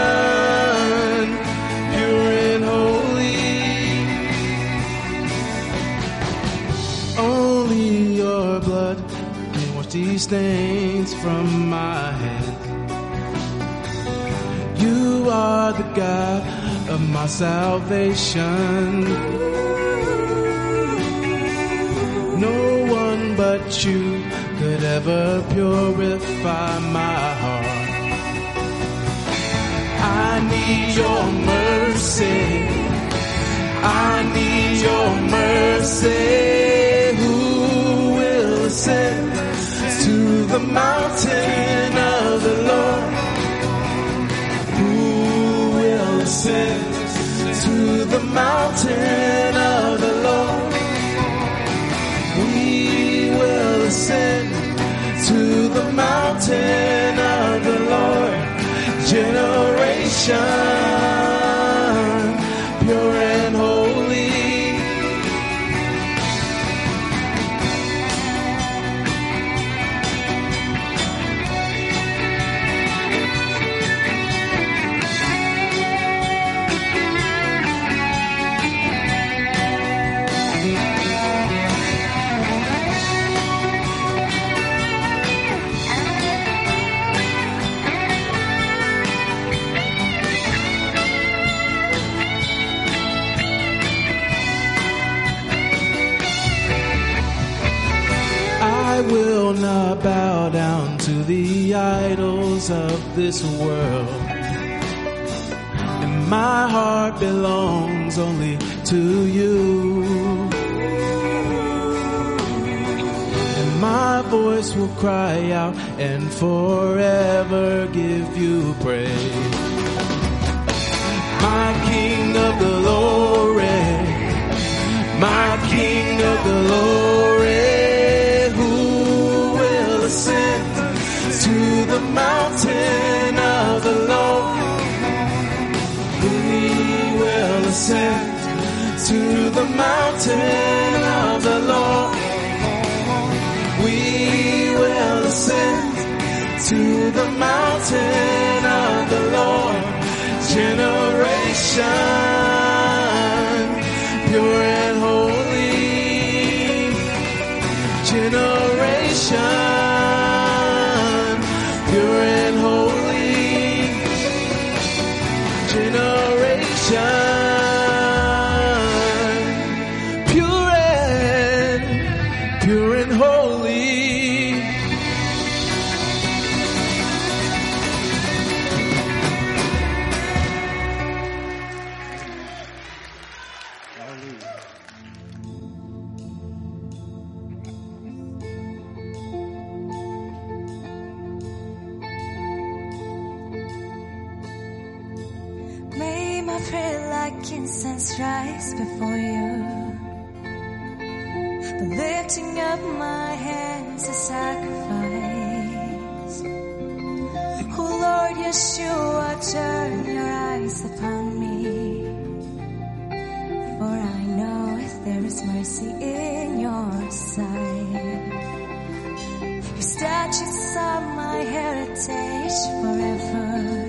pure and holy, only your blood can wash these stains from my hands. You are the God of my salvation. No one but you could ever purify my heart. I need your mercy. I need your mercy. Who will ascend to the mountain of the Lord? Who will ascend to the mountain of the Lord? We will ascend to the mountain of the Lord. Generation pure and holy, I will not bow down to the idols of this world, and my heart belongs only to you, and my voice will cry out and forever give you praise. My King of glory, my King of glory, ascend to the mountain of the Lord. We will ascend to the mountain of the Lord. We will ascend to the mountain of the Lord. Generation pure and holy, generation pure and holy, generation pure and pure and holy. my prayer like incense rise before you. The lifting up my hands a sacrifice. Oh Lord, Yeshua, turn your eyes upon me. For I know if there is mercy in your sight. Your statutes are my heritage forever.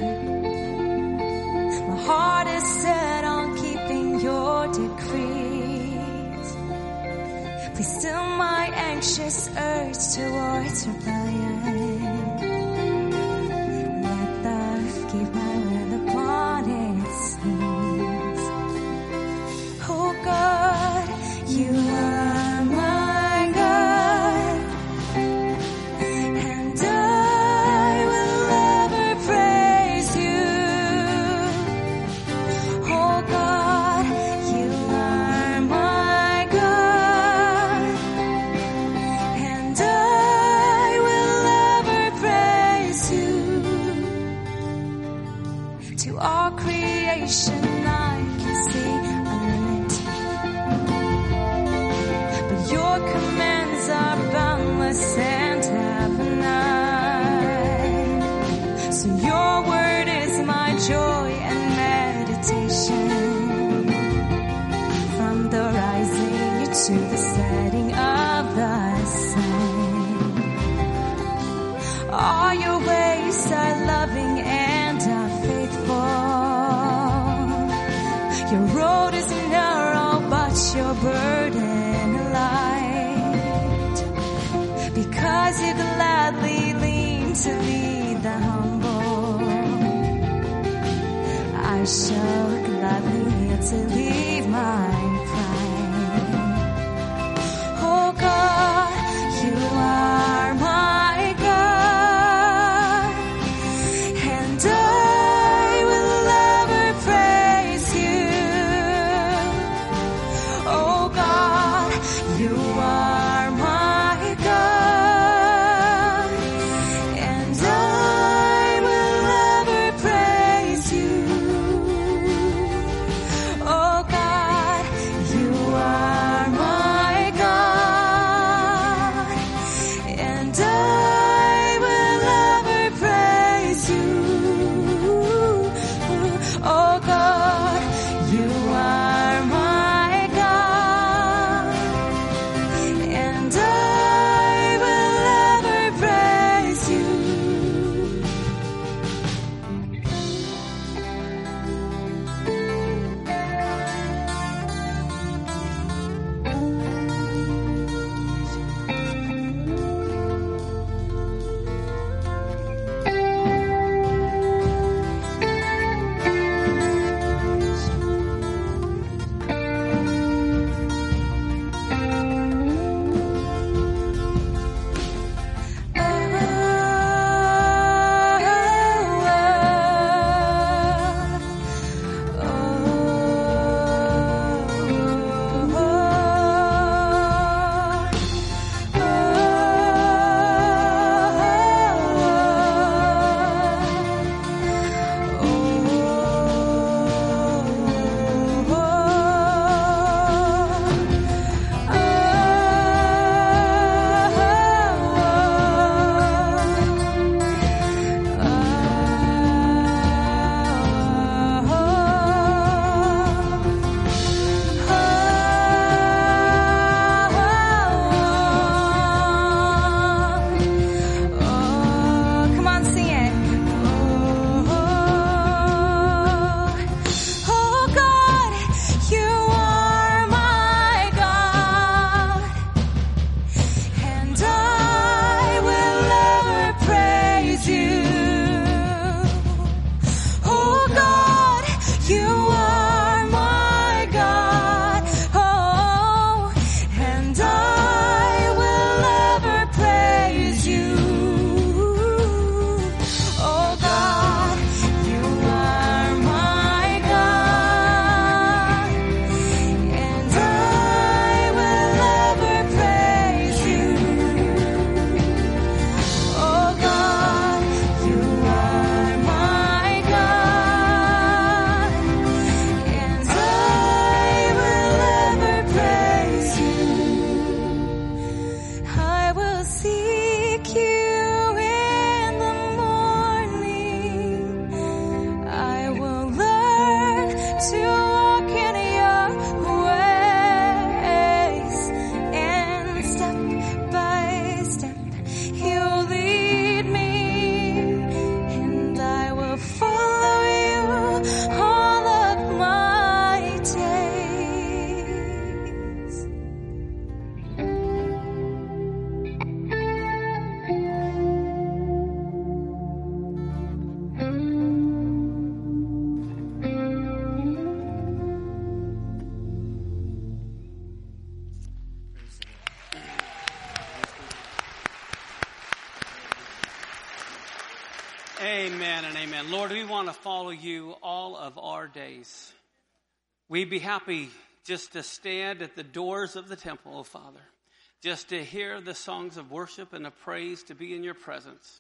My heart is set on keeping your decrees. Please still my anxious urge towards rebellion. Let the earth keep my will upon its knees. Oh God, you are my God, and I will ever praise you. Oh God, you are my God, and I will ever praise you. To all creation I can see a limit, but your commands are boundless and have none. So your word is my joy and meditation, from the rising to the setting of the sun. All your ways are loving and are faithful. Your road is narrow, but your burden light. Because you gladly lean to lead the humble, I shall gladly yield to leave my pride. Oh God, you are my God, and I will ever praise you. Oh God, you are my God, and I will ever praise you. Oh God, Amen and amen. Lord, we want to follow you all of our days. We'd be happy just to stand at the doors of the temple, oh Father, just to hear the songs of worship and of praise, to be in your presence.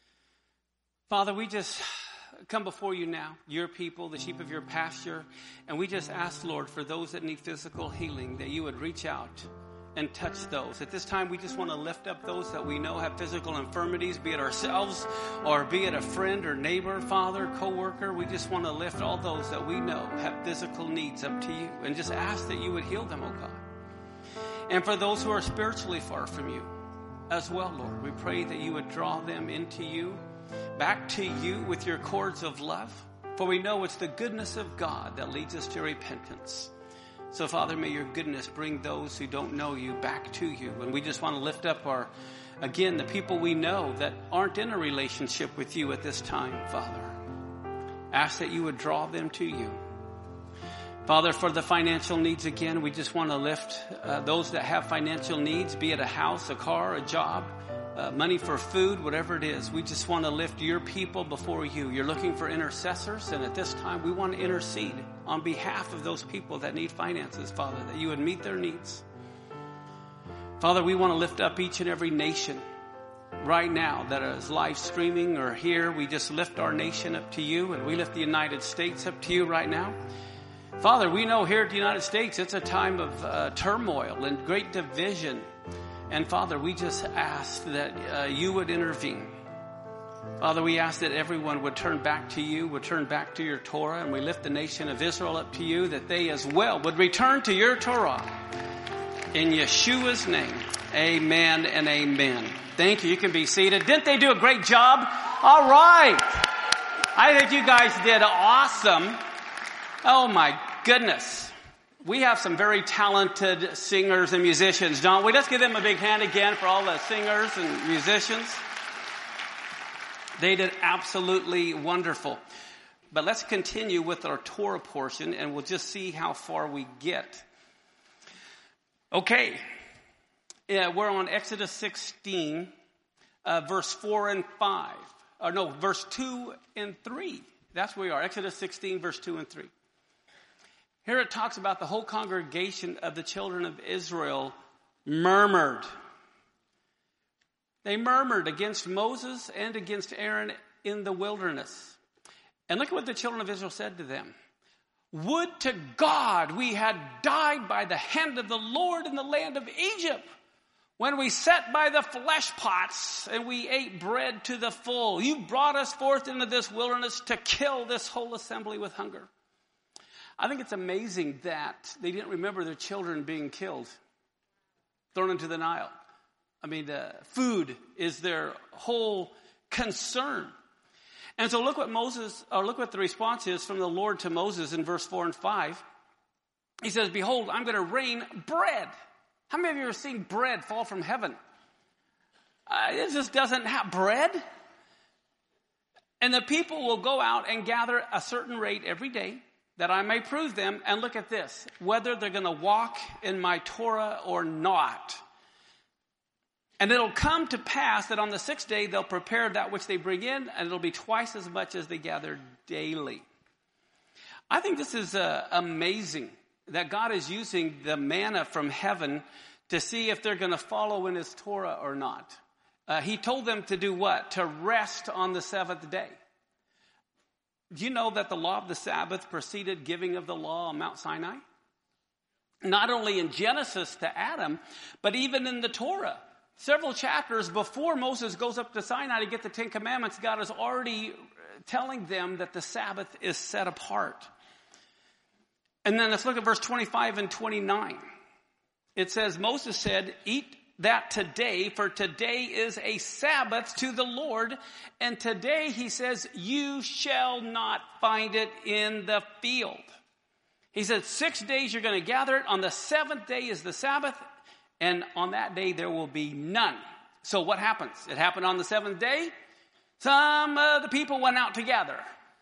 Father, we just come before you now, your people, the sheep of your pasture, and we just ask, Lord, for those that need physical healing, that you would reach out and touch those. At this time, we just want to lift up those that we know have physical infirmities, be it ourselves or be it a friend or neighbor, father, co-worker. We just want to lift all those that we know have physical needs up to you and just ask that you would heal them, oh God. And for those who are spiritually far from you as well, Lord, we pray that you would draw them into you, back to you with your cords of love. For we know it's the goodness of God that leads us to repentance. So, Father, may your goodness bring those who don't know you back to you. And we just want to lift up our, again, the people we know that aren't in a relationship with you at this time, Father. Ask that you would draw them to you. Father, for the financial needs, again, we just want to lift uh, those that have financial needs, be it a house, a car, a job, uh, money for food, whatever it is. We just want to lift your people before you. You're looking for intercessors, and at this time, we want to intercede on behalf of those people that need finances, Father, that you would meet their needs. Father, we want to lift up each and every nation right now that is live streaming or here. We just lift our nation up to you, and we lift the United States up to you right now. Father, we know here at the United States, it's a time of uh, turmoil and great division. And Father, we just ask that uh, you would intervene. Father, we ask that everyone would turn back to you, would turn back to your Torah, and we lift the nation of Israel up to you, that they as well would return to your Torah. In Yeshua's name, amen and amen. Thank you. You can be seated. Didn't they do a great job? All right. I think you guys did awesome. Oh my goodness. We have some very talented singers and musicians, don't we? Let's give them a big hand again for all the singers and musicians. They did absolutely wonderful. But let's continue with our Torah portion, and we'll just see how far we get. Okay. Yeah, we're on Exodus sixteen, uh, verse four and five. Or no, verse two and three. That's where we are. Exodus sixteen, verse two and three. Here it talks about the whole congregation of the children of Israel murmured. They murmured against Moses and against Aaron in the wilderness. And look at what the children of Israel said to them. Would to God we had died by the hand of the Lord in the land of Egypt, when we sat by the flesh pots and we ate bread to the full. You brought us forth into this wilderness to kill this whole assembly with hunger. I think it's amazing that they didn't remember their children being killed, thrown into the Nile. I mean, the food is their whole concern. And so look what Moses, or look what the response is from the Lord to Moses in verse four and five. He says, behold, I'm going to rain bread. How many of you have ever seen bread fall from heaven? Uh, it just doesn't have bread. And the people will go out and gather a certain rate every day, that I may prove them. And look at this, whether they're going to walk in my Torah or not. And it'll come to pass that on the sixth day they'll prepare that which they bring in, and it'll be twice as much as they gather daily. I think this is uh, amazing that God is using the manna from heaven to see if they're going to follow in his Torah or not. Uh, he told them to do what? To rest on the seventh day. Do you know that the law of the Sabbath preceded giving of the law on Mount Sinai? Not only in Genesis to Adam, but even in the Torah. Several chapters before Moses goes up to Sinai to get the Ten Commandments, God is already telling them that the Sabbath is set apart. And then let's look at verse twenty-five and twenty-nine. It says, Moses said, eat that today, for today is a Sabbath to the Lord. And today, he says, you shall not find it in the field. He said, six days you're going to gather it. On the seventh day is the Sabbath. And on that day, there will be none. So what happens? It happened on the seventh day. Some of the people went out to gather.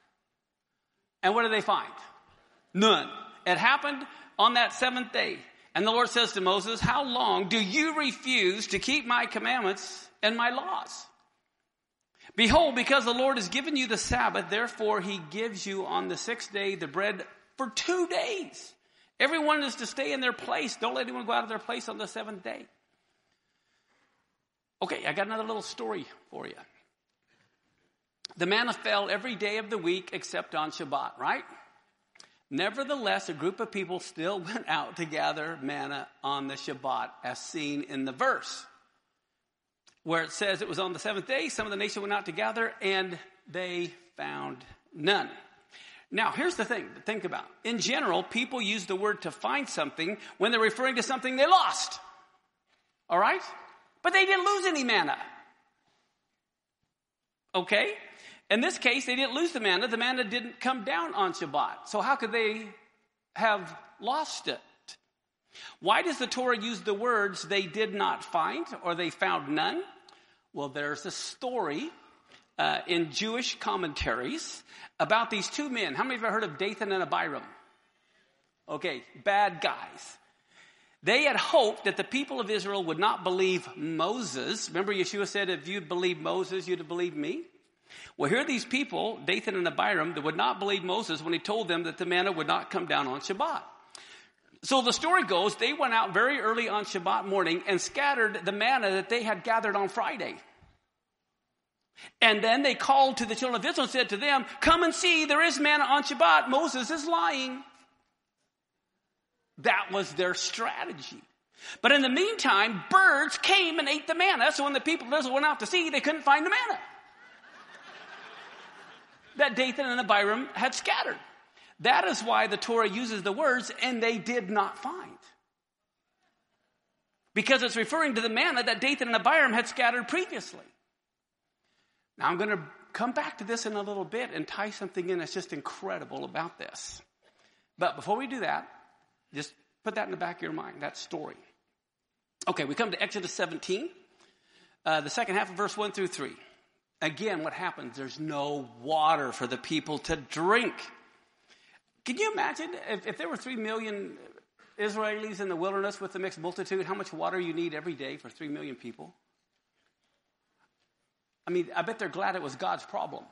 And what did they find? None. It happened on that seventh day. And the Lord says to Moses, how long do you refuse to keep my commandments and my laws? Behold, because the Lord has given you the Sabbath, therefore he gives you on the sixth day the bread for two days. Everyone is to stay in their place. Don't let anyone go out of their place on the seventh day. Okay, I got another little story for you. The manna fell every day of the week except on Shabbat, right? Nevertheless, a group of people still went out to gather manna on the Shabbat, as seen in the verse, where it says it was on the seventh day. Some of the nation went out to gather, and they found none. Now, here's the thing to think about. In general, people use the word to find something when they're referring to something they lost. All right? But they didn't lose any manna. Okay? In this case, they didn't lose the manna. The manna didn't come down on Shabbat. So how could they have lost it? Why does the Torah use the words they did not find or they found none? Well, there's a story uh, in Jewish commentaries about these two men. How many of you have heard of Dathan and Abiram? Okay, bad guys. They had hoped that the people of Israel would not believe Moses. Remember, Yeshua said, if you'd believe Moses, you'd have believed me. Well, here are these people, Dathan and Abiram, that would not believe Moses when he told them that the manna would not come down on Shabbat. So the story goes, they went out very early on Shabbat morning and scattered the manna that they had gathered on Friday. And then they called to the children of Israel and said to them, come and see, there is manna on Shabbat. Moses is lying. That was their strategy. But in the meantime, birds came and ate the manna. So when the people of Israel went out to see, they couldn't find the manna that Dathan and Abiram had scattered. That is why the Torah uses the words, and they did not find. Because it's referring to the manna that Dathan and Abiram had scattered previously. Now I'm going to come back to this in a little bit and tie something in that's just incredible about this. But before we do that, just put that in the back of your mind, that story. Okay, we come to Exodus seventeen, uh, the second half of verse one through three. Again, what happens? There's no water for the people to drink. Can you imagine if, if there were three million Israelis in the wilderness with the mixed multitude, how much water you need every day for three million people? I mean, I bet they're glad it was God's problem.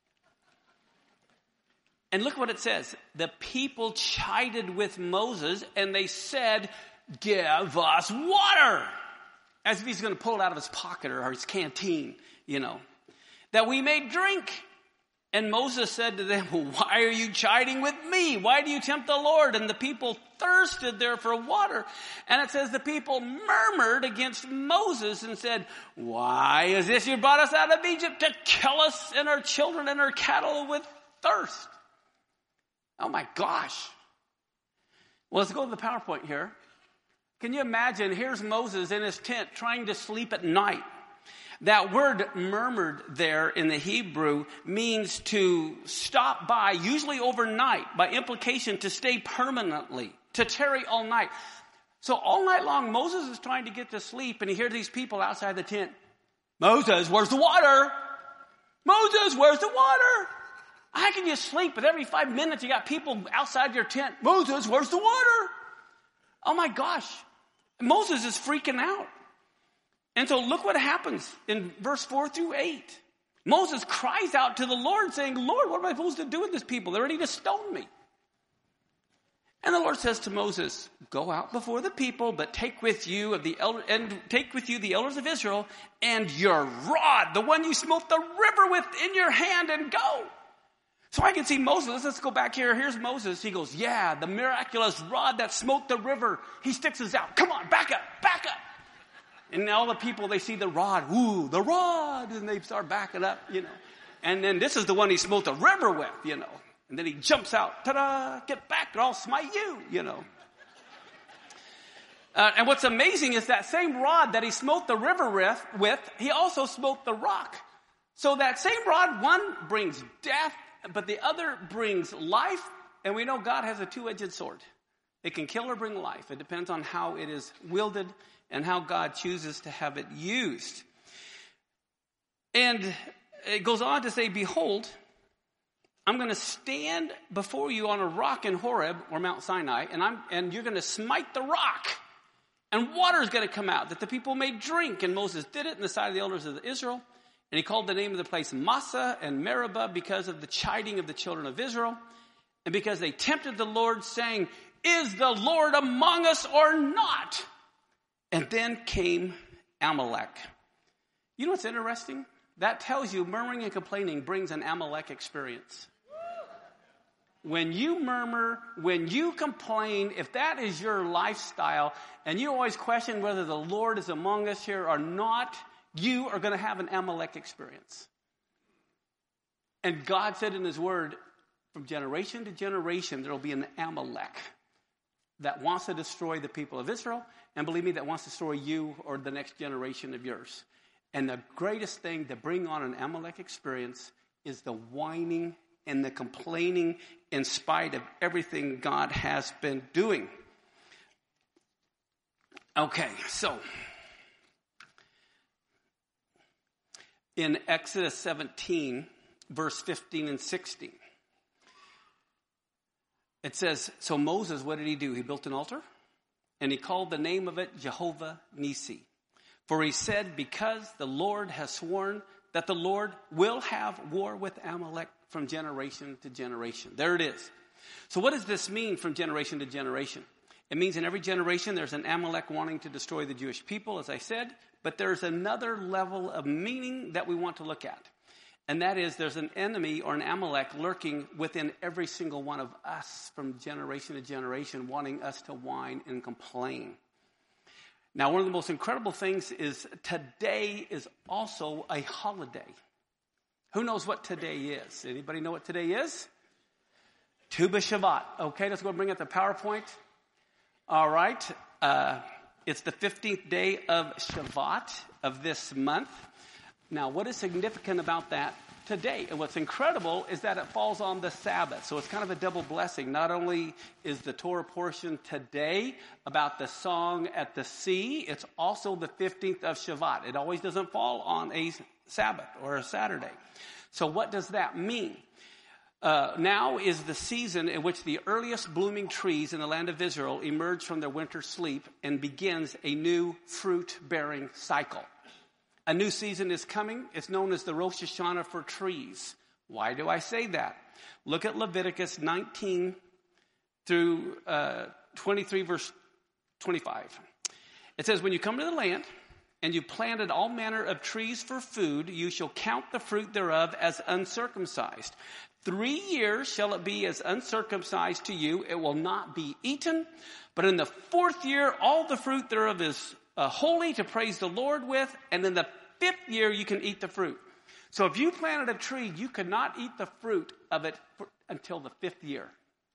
And look what it says. The people chided with Moses and they said, give us water. As if he's going to pull it out of his pocket or his canteen, you know, that we may drink. And Moses said to them, well, why are you chiding with me? Why do you tempt the Lord? And the people thirsted there for water. And it says the people murmured against Moses and said, why is this you brought us out of Egypt to kill us and our children and our cattle with thirst? Oh my gosh. Well, let's go to the PowerPoint here. Can you imagine? Here's Moses in his tent trying to sleep at night. That word murmured there in the Hebrew means to stop by, usually overnight, by implication to stay permanently, to tarry all night. So all night long, Moses is trying to get to sleep, and he hears these people outside the tent. Moses, where's the water? Moses, where's the water? How can you sleep? But every five minutes, you got people outside your tent. Moses, where's the water? Oh my gosh. Moses is freaking out. And so look what happens in verse four through eight. Moses cries out to the Lord saying, Lord, what am I supposed to do with this people? They're ready to stone me. And the Lord says to Moses, go out before the people, but take with you of the elder, and take with you the elders of Israel and your rod, the one you smote the river with, in your hand, and go. So I can see Moses. Let's go back here. Here's Moses. He goes, yeah, the miraculous rod that smote the river. He sticks his out. Come on, back up, back up. And all the people, they see the rod. Ooh, the rod. And they start backing up, you know. And then this is the one he smote the river with, you know. And then he jumps out. Ta-da, get back or I'll smite you, you know. Uh, and what's amazing is that same rod that he smote the river with, with, he also smote the rock. So that same rod, one brings death, but the other brings life. And we know God has a two-edged sword. It can kill or bring life. It depends on how it is wielded and how God chooses to have it used. And it goes on to say, behold, I'm going to stand before you on a rock in Horeb, or Mount Sinai, and I'm and you're going to smite the rock, and water is going to come out that the people may drink. And Moses did it in the sight of the elders of Israel. And he called the name of the place Massah and Meribah because of the chiding of the children of Israel, and because they tempted the Lord, saying, is the Lord among us or not? And then came Amalek. You know what's interesting? That tells you murmuring and complaining brings an Amalek experience. When you murmur, when you complain, if that is your lifestyle, and you always question whether the Lord is among us here or not, you are going to have an Amalek experience. And God said in his word, from generation to generation, there will be an Amalek that wants to destroy the people of Israel, and believe me, that wants to destroy you or the next generation of yours. And the greatest thing to bring on an Amalek experience is the whining and the complaining in spite of everything God has been doing. Okay, so in Exodus seventeen, verse fifteen and sixteen, it says, so Moses, what did he do? He built an altar, and he called the name of it Jehovah Nissi. For he said, because the Lord has sworn that the Lord will have war with Amalek from generation to generation. There it is. So what does this mean from generation to generation? It means in every generation there's an Amalek wanting to destroy the Jewish people, as I said, but there's another level of meaning that we want to look at. And that is, there's an enemy or an Amalek lurking within every single one of us from generation to generation, wanting us to whine and complain. Now, one of the most incredible things is today is also a holiday. Who knows what today is? Anybody know what today is? Tu B'Shavat. Okay, let's go and bring up the PowerPoint. All right. Uh, it's the fifteenth day of Shavat of this month. Now, what is significant about that today? And what's incredible is that it falls on the Sabbath. So it's kind of a double blessing. Not only is the Torah portion today about the song at the sea, it's also the fifteenth of Shavat. It always doesn't fall on a Sabbath or a Saturday. So what does that mean? Uh, now is the season in which the earliest blooming trees in the land of Israel emerge from their winter sleep and begins a new fruit-bearing cycle. A new season is coming. It's known as the Rosh Hashanah for trees. Why do I say that? Look at Leviticus nineteen through uh, twenty-three, verse twenty-five. It says, when you come to the land and you planted all manner of trees for food, you shall count the fruit thereof as uncircumcised. Three years shall it be as uncircumcised to you. It will not be eaten. But in the fourth year, all the fruit thereof is Uh, holy to praise the Lord with, and in the fifth year you can eat the fruit. So if you planted a tree, you could not eat the fruit of it for, until the fifth year.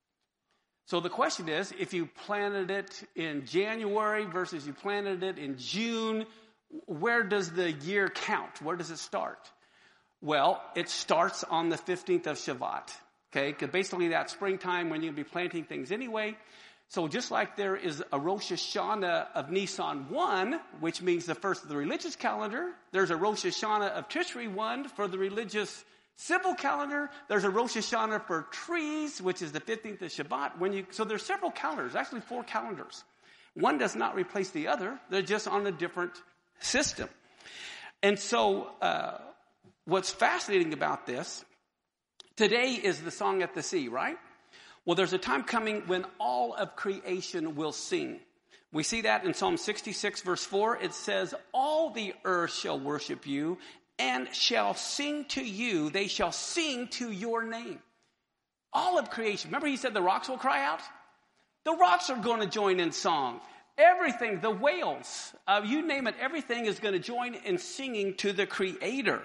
So the question is, if you planted it in January versus you planted it in June, where does the year count? Where does it start? Well, it starts on the fifteenth of Shavat. Okay, because basically that's springtime when you'll be planting things anyway. So just like there is a Rosh Hashanah of Nisan one, which means the first of the religious calendar, there's a Rosh Hashanah of Tishri one for the religious civil calendar. There's a Rosh Hashanah for trees, which is the fifteenth of Shabbat. When you, so there's several calendars, actually four calendars. One does not replace the other. They're just on a different system. And so uh, what's fascinating about this, today is the song at the sea, right? Well, there's a time coming when all of creation will sing. We see that in Psalm sixty-six, verse four. It says, all the earth shall worship you and shall sing to you. They shall sing to your name. All of creation. Remember he said the rocks will cry out? The rocks are going to join in song. Everything, the whales, uh, you name it, everything is going to join in singing to the Creator.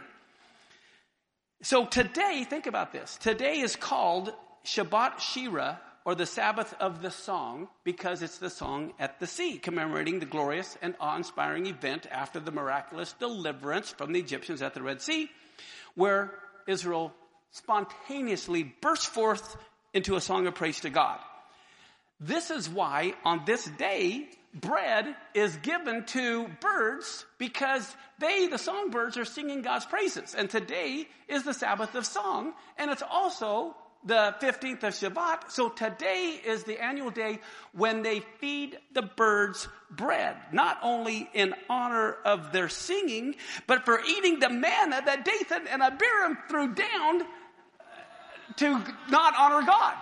So today, think about this. Today is called Shabbat Shira, or the Sabbath of the Song, because it's the song at the sea, commemorating the glorious and awe-inspiring event after the miraculous deliverance from the Egyptians at the Red Sea, where Israel spontaneously burst forth into a song of praise to God. This is why on this day, bread is given to birds, because they, the songbirds, are singing God's praises. And today is the Sabbath of Song, and it's also the fifteenth of Shavat. So today is the annual day when they feed the birds bread, not only in honor of their singing, but for eating the manna that Dathan and Abiram threw down to not honor God.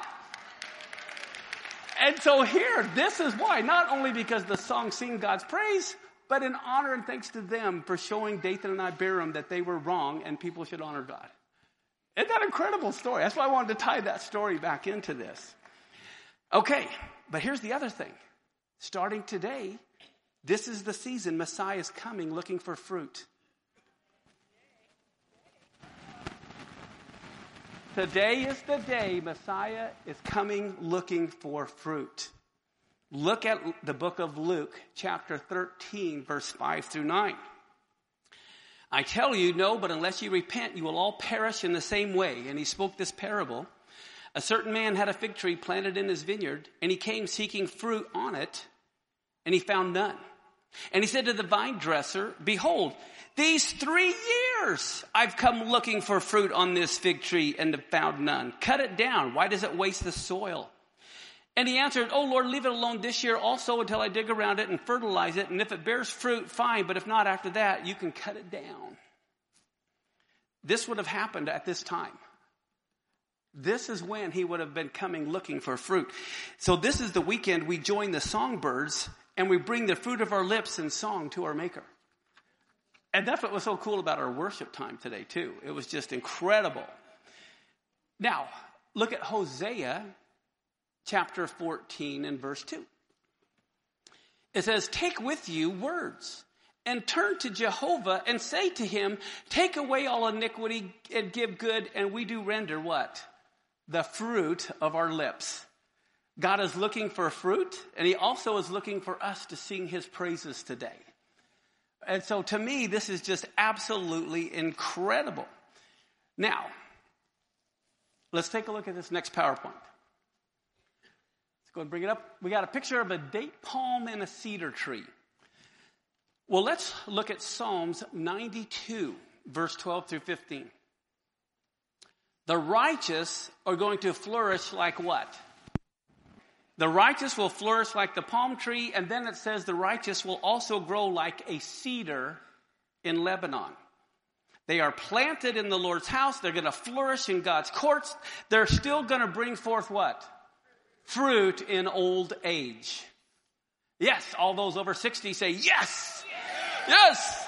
And so here, this is why, not only because the song sing God's praise, but in honor and thanks to them for showing Dathan and Abiram that they were wrong and people should honor God. Isn't that an incredible story? That's why I wanted to tie that story back into this. Okay, but here's the other thing. Starting today, this is the season Messiah is coming looking for fruit. Today is the day Messiah is coming looking for fruit. Look at the book of Luke, chapter thirteen, verse five through nine. I tell you, no, but unless you repent, you will all perish in the same way. And he spoke this parable. A certain man had a fig tree planted in his vineyard, and he came seeking fruit on it, and he found none. And he said to the vine dresser, behold, these three years I've come looking for fruit on this fig tree and have found none. Cut it down. Why does it waste the soil? And he answered, oh Lord, leave it alone this year also until I dig around it and fertilize it. And if it bears fruit, fine. But if not, after that, you can cut it down. This would have happened at this time. This is when he would have been coming looking for fruit. So this is the weekend we join the songbirds and we bring the fruit of our lips in song to our Maker. And that's what was so cool about our worship time today, too. It was just incredible. Now, look at Hosea chapter fourteen and verse two. It says, take with you words and turn to Jehovah and say to him, take away all iniquity and give good, and we do render what? The fruit of our lips. God is looking for fruit, and he also is looking for us to sing his praises today. And so to me, this is just absolutely incredible. Now, let's take a look at this next PowerPoint. Let's go and bring it up. We got a picture of a date palm and a cedar tree. Well, let's look at Psalms ninety-two, verse twelve through fifteen. The righteous are going to flourish like what? The righteous will flourish like the palm tree, and then it says the righteous will also grow like a cedar in Lebanon. They are planted in the Lord's house. They're going to flourish in God's courts. They're still going to bring forth what? Fruit in old age. Yes, all those over sixty say yes. Yes.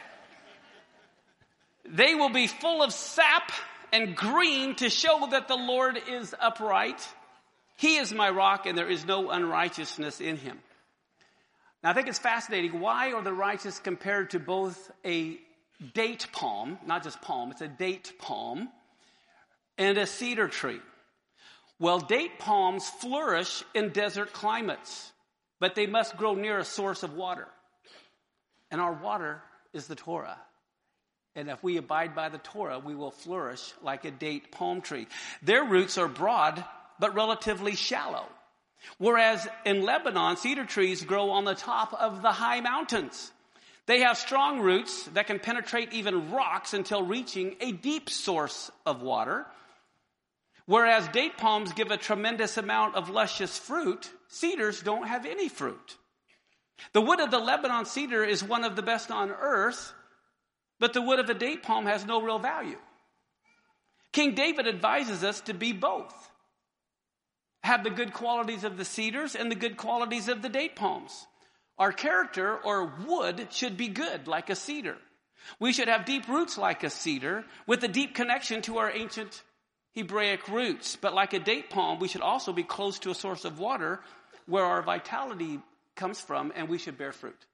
They will be full of sap and green to show that the Lord is upright. He is my rock, and there is no unrighteousness in him. Now, I think it's fascinating. Why are the righteous compared to both a date palm, not just palm, it's a date palm, and a cedar tree? Well, date palms flourish in desert climates, but they must grow near a source of water. And our water is the Torah. And if we abide by the Torah, we will flourish like a date palm tree. Their roots are broad, but relatively shallow. Whereas in Lebanon, cedar trees grow on the top of the high mountains. They have strong roots that can penetrate even rocks until reaching a deep source of water. Whereas date palms give a tremendous amount of luscious fruit, cedars don't have any fruit. The wood of the Lebanon cedar is one of the best on earth, but the wood of a date palm has no real value. King David advises us to be both. Have the good qualities of the cedars and the good qualities of the date palms. Our character or wood should be good like a cedar. We should have deep roots like a cedar with a deep connection to our ancient Hebraic roots. But like a date palm, we should also be close to a source of water where our vitality comes from, and we should bear fruit.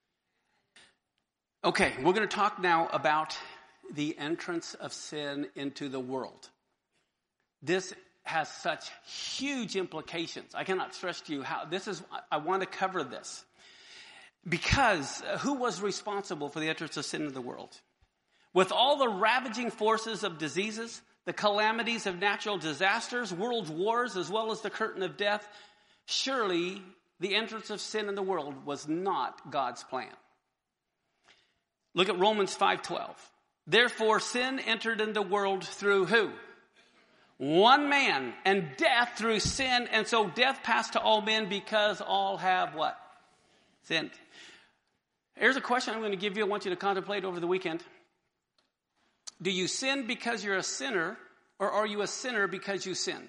Okay, we're going to talk now about the entrance of sin into the world. This has such huge implications. I cannot stress to you how this is. I want to cover this because who was responsible for the entrance of sin into the world? With all the ravaging forces of diseases, the calamities of natural disasters, world wars, as well as the curtain of death, surely the entrance of sin in the world was not God's plan. Look at Romans five twelve. Therefore, sin entered into the world through who? One man, and death through sin, and so death passed to all men because all have what? Sinned. Here's a question I'm going to give you. I want you to contemplate over the weekend. Do you sin because you're a sinner, or are you a sinner because you sin?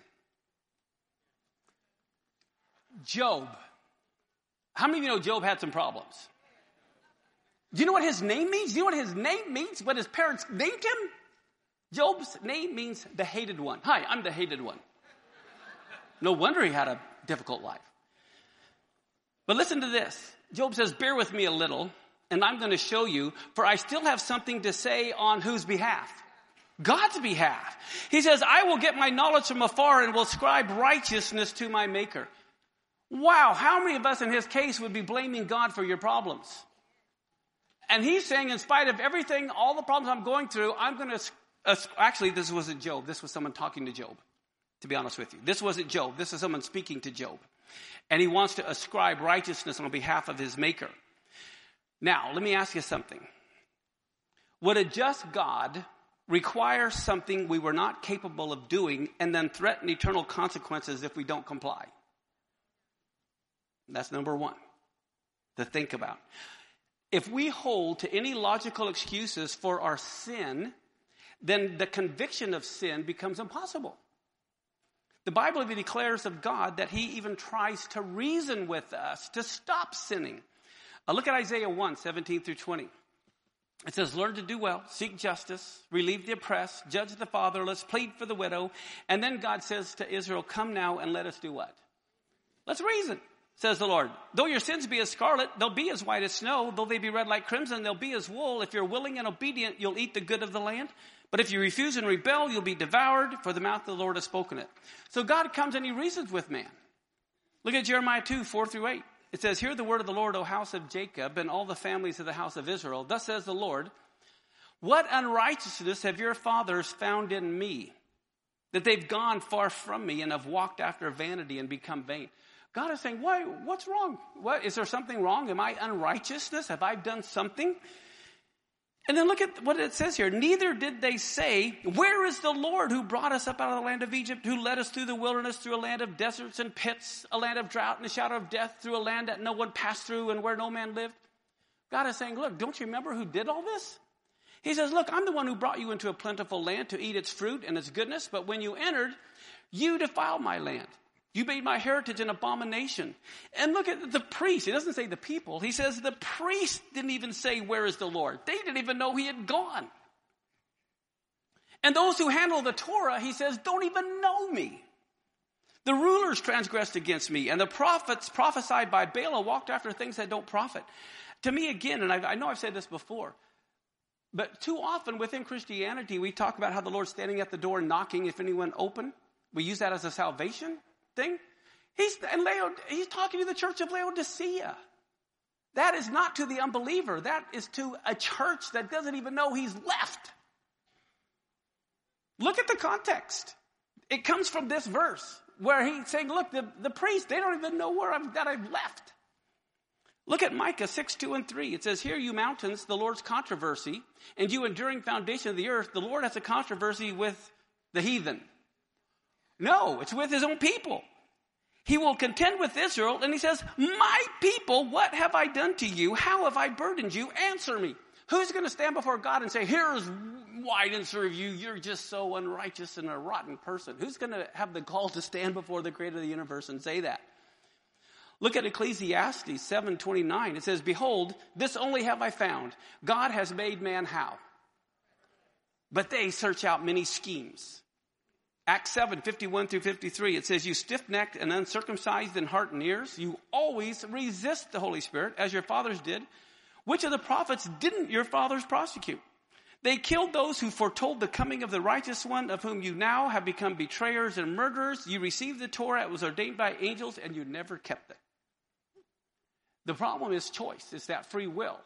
Job. How many of you know Job had some problems? Do you know what his name means? Do you know what his name means? What his parents named him? Job's name means the hated one. Hi, I'm the hated one. No wonder he had a difficult life. But listen to this. Job says, bear with me a little, and I'm going to show you, for I still have something to say on whose behalf? God's behalf. He says, I will get my knowledge from afar and will ascribe righteousness to my maker. Wow, how many of us in his case would be blaming God for your problems? And he's saying, in spite of everything, all the problems I'm going through, I'm going to... Uh, actually, this wasn't Job. This was someone talking to Job, to be honest with you. This wasn't Job. This is someone speaking to Job. And he wants to ascribe righteousness on behalf of his maker. Now, let me ask you something. Would a just God require something we were not capable of doing and then threaten eternal consequences if we don't comply? That's number one to think about. If we hold to any logical excuses for our sin, then the conviction of sin becomes impossible. The Bible even declares of God that he even tries to reason with us to stop sinning. Uh, look at Isaiah one, seventeen through twenty. It says, learn to do well, seek justice, relieve the oppressed, judge the fatherless, plead for the widow. And then God says to Israel, come now and let us do what? Let's reason, says the Lord. Though your sins be as scarlet, they'll be as white as snow. Though they be red like crimson, they'll be as wool. If you're willing and obedient, you'll eat the good of the land. But if you refuse and rebel, you'll be devoured, for the mouth of the Lord has spoken it. So God comes and he reasons with man. Look at Jeremiah two, four through eight. It says, hear the word of the Lord, O house of Jacob, and all the families of the house of Israel. Thus says the Lord, what unrighteousness have your fathers found in me, that they've gone far from me and have walked after vanity and become vain? God is saying, why, what's wrong? What, is there something wrong? Am I unrighteousness? Have I done something? And then look at what it says here. Neither did they say, where is the Lord who brought us up out of the land of Egypt, who led us through the wilderness, through a land of deserts and pits, a land of drought and a shadow of death, through a land that no one passed through and where no man lived? God is saying, look, don't you remember who did all this? He says, look, I'm the one who brought you into a plentiful land to eat its fruit and its goodness. But when you entered, you defiled my land. You made my heritage an abomination. And look at the priest. He doesn't say the people. He says the priest didn't even say, where is the Lord? They didn't even know he had gone. And those who handle the Torah, he says, don't even know me. The rulers transgressed against me, and the prophets prophesied by Balaam walked after things that don't profit. To me, again, and I, I know I've said this before, but too often within Christianity, we talk about how the Lord's standing at the door knocking if anyone open. We use that as a salvation thing. He's, and Laod, he's talking to the church of Laodicea. That is not to the unbeliever. That is to a church that doesn't even know he's left. Look at the context. It comes from this verse where he's saying, look, the, the priests, they don't even know where I've, that I've left. Look at Micah six, two and three. It says, hear you mountains, the Lord's controversy, and you enduring foundation of the earth. The Lord has a controversy with the heathen. No, it's with his own people. He will contend with Israel, and he says, my people, what have I done to you? How have I burdened you? Answer me. Who's going to stand before God and say, here's why I didn't serve you. You're just so unrighteous and a rotten person. Who's going to have the gall to stand before the creator of the universe and say that? Look at Ecclesiastes seven twenty-nine. It says, behold, this only have I found. God has made man how? But they search out many schemes. Acts seven, fifty-one through fifty-three, it says, you stiff-necked and uncircumcised in heart and ears, you always resist the Holy Spirit, as your fathers did. Which of the prophets didn't your fathers prosecute? They killed those who foretold the coming of the righteous one, of whom you now have become betrayers and murderers. You received the Torah, it was ordained by angels, and you never kept it. The problem is choice. It's that free will.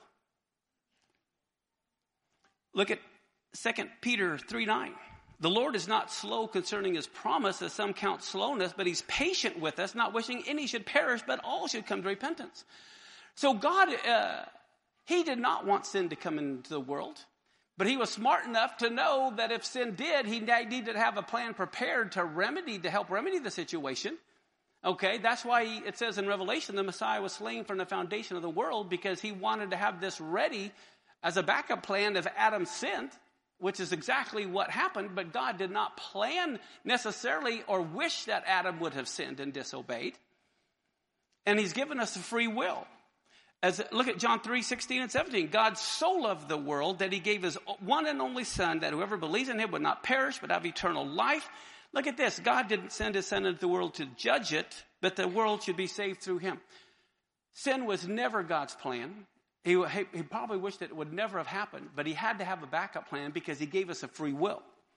Look at Second Peter three nine. The Lord is not slow concerning his promise, as some count slowness, but he's patient with us, not wishing any should perish, but all should come to repentance. So God, uh, he did not want sin to come into the world, But he was smart enough to know that if sin did, he needed to have a plan prepared to remedy, to help remedy the situation. Okay, that's why he, it says in Revelation, the Messiah was slain from the foundation of the world, because he wanted to have this ready as a backup plan if Adam sinned, which is exactly what happened. But God did not plan necessarily or wish that Adam would have sinned and disobeyed. And he's given us a free will. As look at John three, sixteen and seventeen. God so loved the world that he gave his one and only son, that whoever believes in him would not perish but have eternal life. Look at this. God didn't send his son into the world to judge it, but the world should be saved through him. Sin was never God's plan. He, he probably wished that it would never have happened, but he had to have a backup plan because he gave us a free will.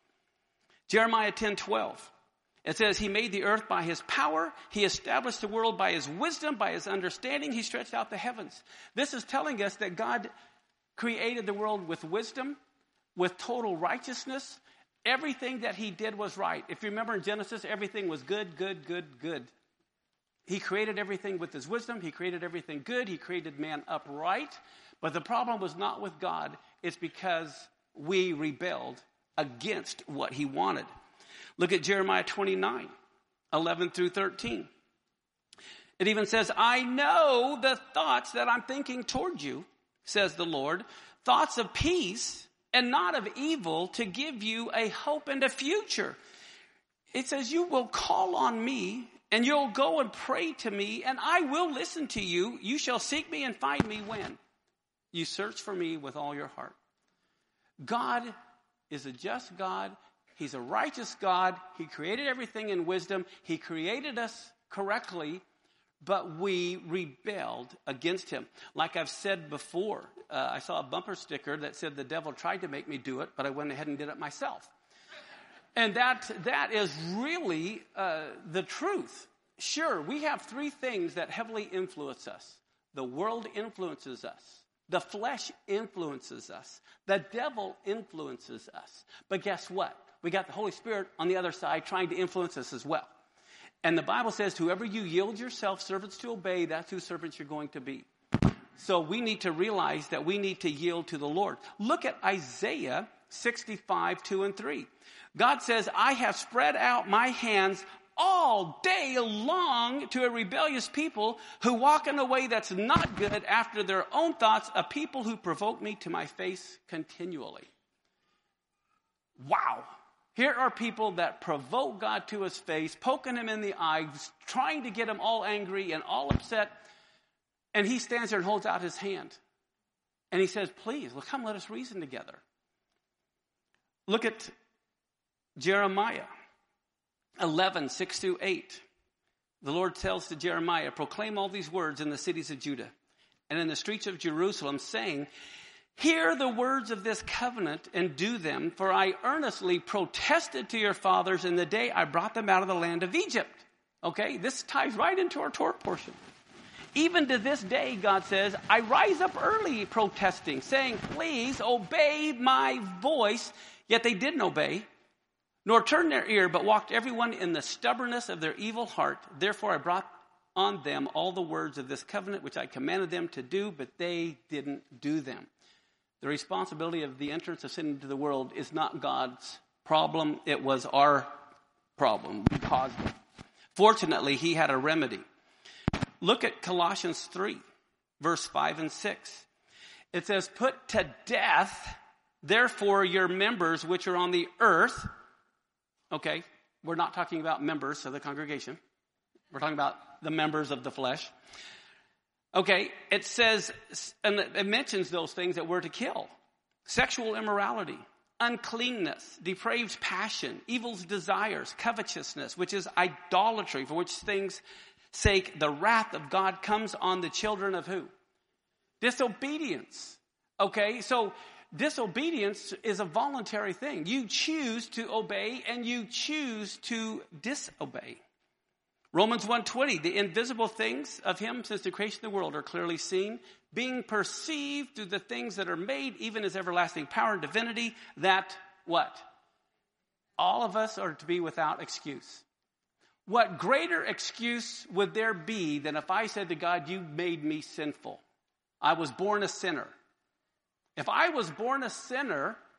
Jeremiah ten, twelve. It says, he made the earth by his power. He established the world by his wisdom, by his understanding. He stretched out the heavens. This is telling us that God created the world with wisdom, with total righteousness. Everything that he did was right. If you remember in Genesis, everything was good, good, good, good. He created everything with his wisdom. He created everything good. He created man upright. But the problem was not with God. It's because we rebelled against what he wanted. Look at Jeremiah twenty-nine, eleven through thirteen. It even says, I know the thoughts that I'm thinking toward you, says the Lord, thoughts of peace and not of evil, to give you a hope and a future. It says, you will call on me and you'll go and pray to me and I will listen to you. You shall seek me and find me when you search for me with all your heart. God is a just God. He's a righteous God. He created everything in wisdom. He created us correctly, but we rebelled against him. Like I've said before, uh, I saw a bumper sticker that said the devil tried to make me do it, but I went ahead and did it myself. And that that is really uh, the truth. Sure, we have three things that heavily influence us. The world influences us. The flesh influences us. The devil influences us. But guess what? We got the Holy Spirit on the other side trying to influence us as well. And the Bible says, whoever you yield yourself servants to obey, that's who servants you're going to be. So we need to realize that we need to yield to the Lord. Look at Isaiah sixty-five, two and three. God says, I have spread out my hands all day long to a rebellious people who walk in a way that's not good after their own thoughts, a people who provoke me to my face continually. Wow. Here are people that provoke God to his face, poking him in the eye, trying to get him all angry and all upset. And he stands there and holds out his hand. And he says, please, well, come let us reason together. Look at Jeremiah eleven, six through eight. The Lord tells to Jeremiah, proclaim all these words in the cities of Judah and in the streets of Jerusalem, saying, hear the words of this covenant and do them, for I earnestly protested to your fathers in the day I brought them out of the land of Egypt. Okay, this ties right into our Torah portion. Even to this day, God says, I rise up early protesting, saying, please obey my voice. Yet they didn't obey, nor turn their ear, but walked everyone in the stubbornness of their evil heart. Therefore I brought on them all the words of this covenant, which I commanded them to do, but they didn't do them. The responsibility of the entrance of sin into the world is not God's problem. It was our problem. We caused it. Fortunately, he had a remedy. Look at Colossians three, verse five and six. It says, put to death, therefore, your members which are on the earth. Okay, we're not talking about members of the congregation. We're talking about the members of the flesh. Okay, it says, and it mentions those things that we're to kill. Sexual immorality, uncleanness, depraved passion, evil desires, covetousness, which is idolatry, for which things' sake the wrath of God comes on the children of who? Disobedience. Okay, so disobedience is a voluntary thing. You choose to obey and you choose to disobey. Romans one twenty, the invisible things of him since the creation of the world are clearly seen, being perceived through the things that are made, even his everlasting power and divinity, that what? All of us are to be without excuse. What greater excuse would there be than if I said to God, you made me sinful. I was born a sinner. If I was born a sinner,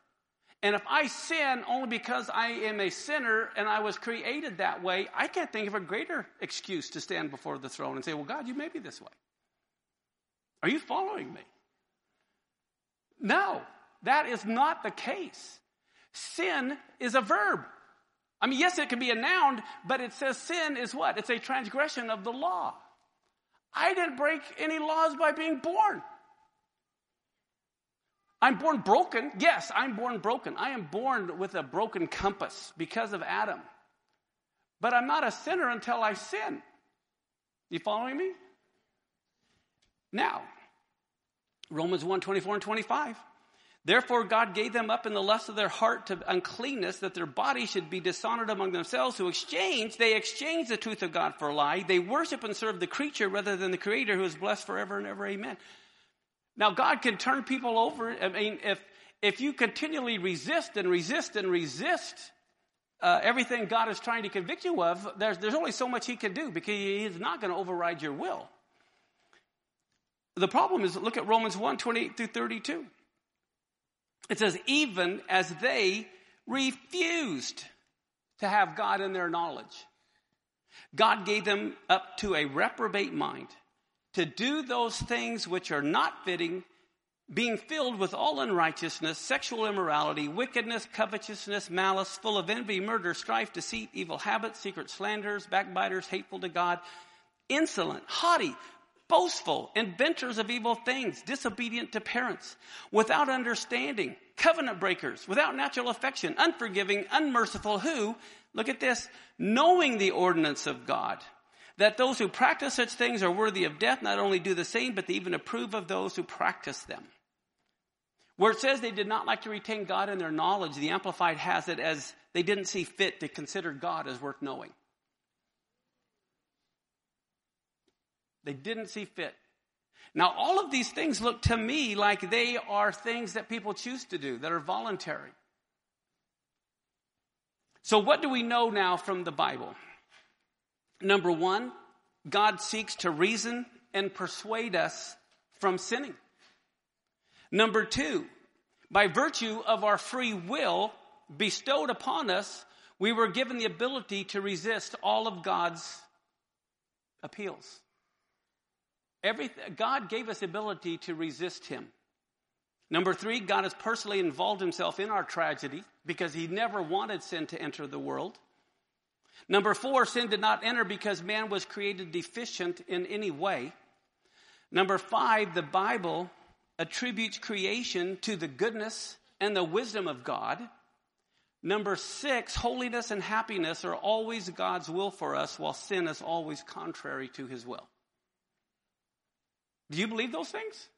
And if I sin only because I am a sinner and I was created that way, I can't think of a greater excuse to stand before the throne and say, well, God, you made me this way. Are you following me? No, that is not the case. Sin is a verb. I mean, yes, it can be a noun, but it says sin is what? It's a transgression of the law. I didn't break any laws by being born. I'm born broken. Yes, I'm born broken. I am born with a broken compass because of Adam. But I'm not a sinner until I sin. You following me? Now, Romans one, twenty-four and twenty-five. Therefore God gave them up in the lust of their heart to uncleanness, that their body should be dishonored among themselves, who exchanged, they exchanged the truth of God for a lie. They worship and serve the creature rather than the Creator, who is blessed forever and ever. Amen. Now God can turn people over. I mean, if if you continually resist and resist and resist uh, everything God is trying to convict you of, there's there's only so much He can do, because He's not going to override your will. The problem is, look at Romans one, twenty-eight through thirty-two. It says, even as they refused to have God in their knowledge, God gave them up to a reprobate mind to do those things which are not fitting, being filled with all unrighteousness, sexual immorality, wickedness, covetousness, malice, full of envy, murder, strife, deceit, evil habits, secret slanders, backbiters, hateful to God, insolent, haughty, boastful, inventors of evil things, disobedient to parents, without understanding, covenant breakers, without natural affection, unforgiving, unmerciful, who, look at this, knowing the ordinance of God, that those who practice such things are worthy of death, not only do the same, but they even approve of those who practice them. Where it says they did not like to retain God in their knowledge, the Amplified has it as they didn't see fit to consider God as worth knowing. They didn't see fit. Now, all of these things look to me like they are things that people choose to do, that are voluntary. So what do we know now from the Bible? Number one, God seeks to reason and persuade us from sinning. Number two, by virtue of our free will bestowed upon us, we were given the ability to resist all of God's appeals. Everything, God gave us the ability to resist Him. Number three, God has personally involved Himself in our tragedy because He never wanted sin to enter the world. Number four, sin did not enter because man was created deficient in any way. Number five, the Bible attributes creation to the goodness and the wisdom of God. Number six, holiness and happiness are always God's will for us, while sin is always contrary to His will. Do you believe those things?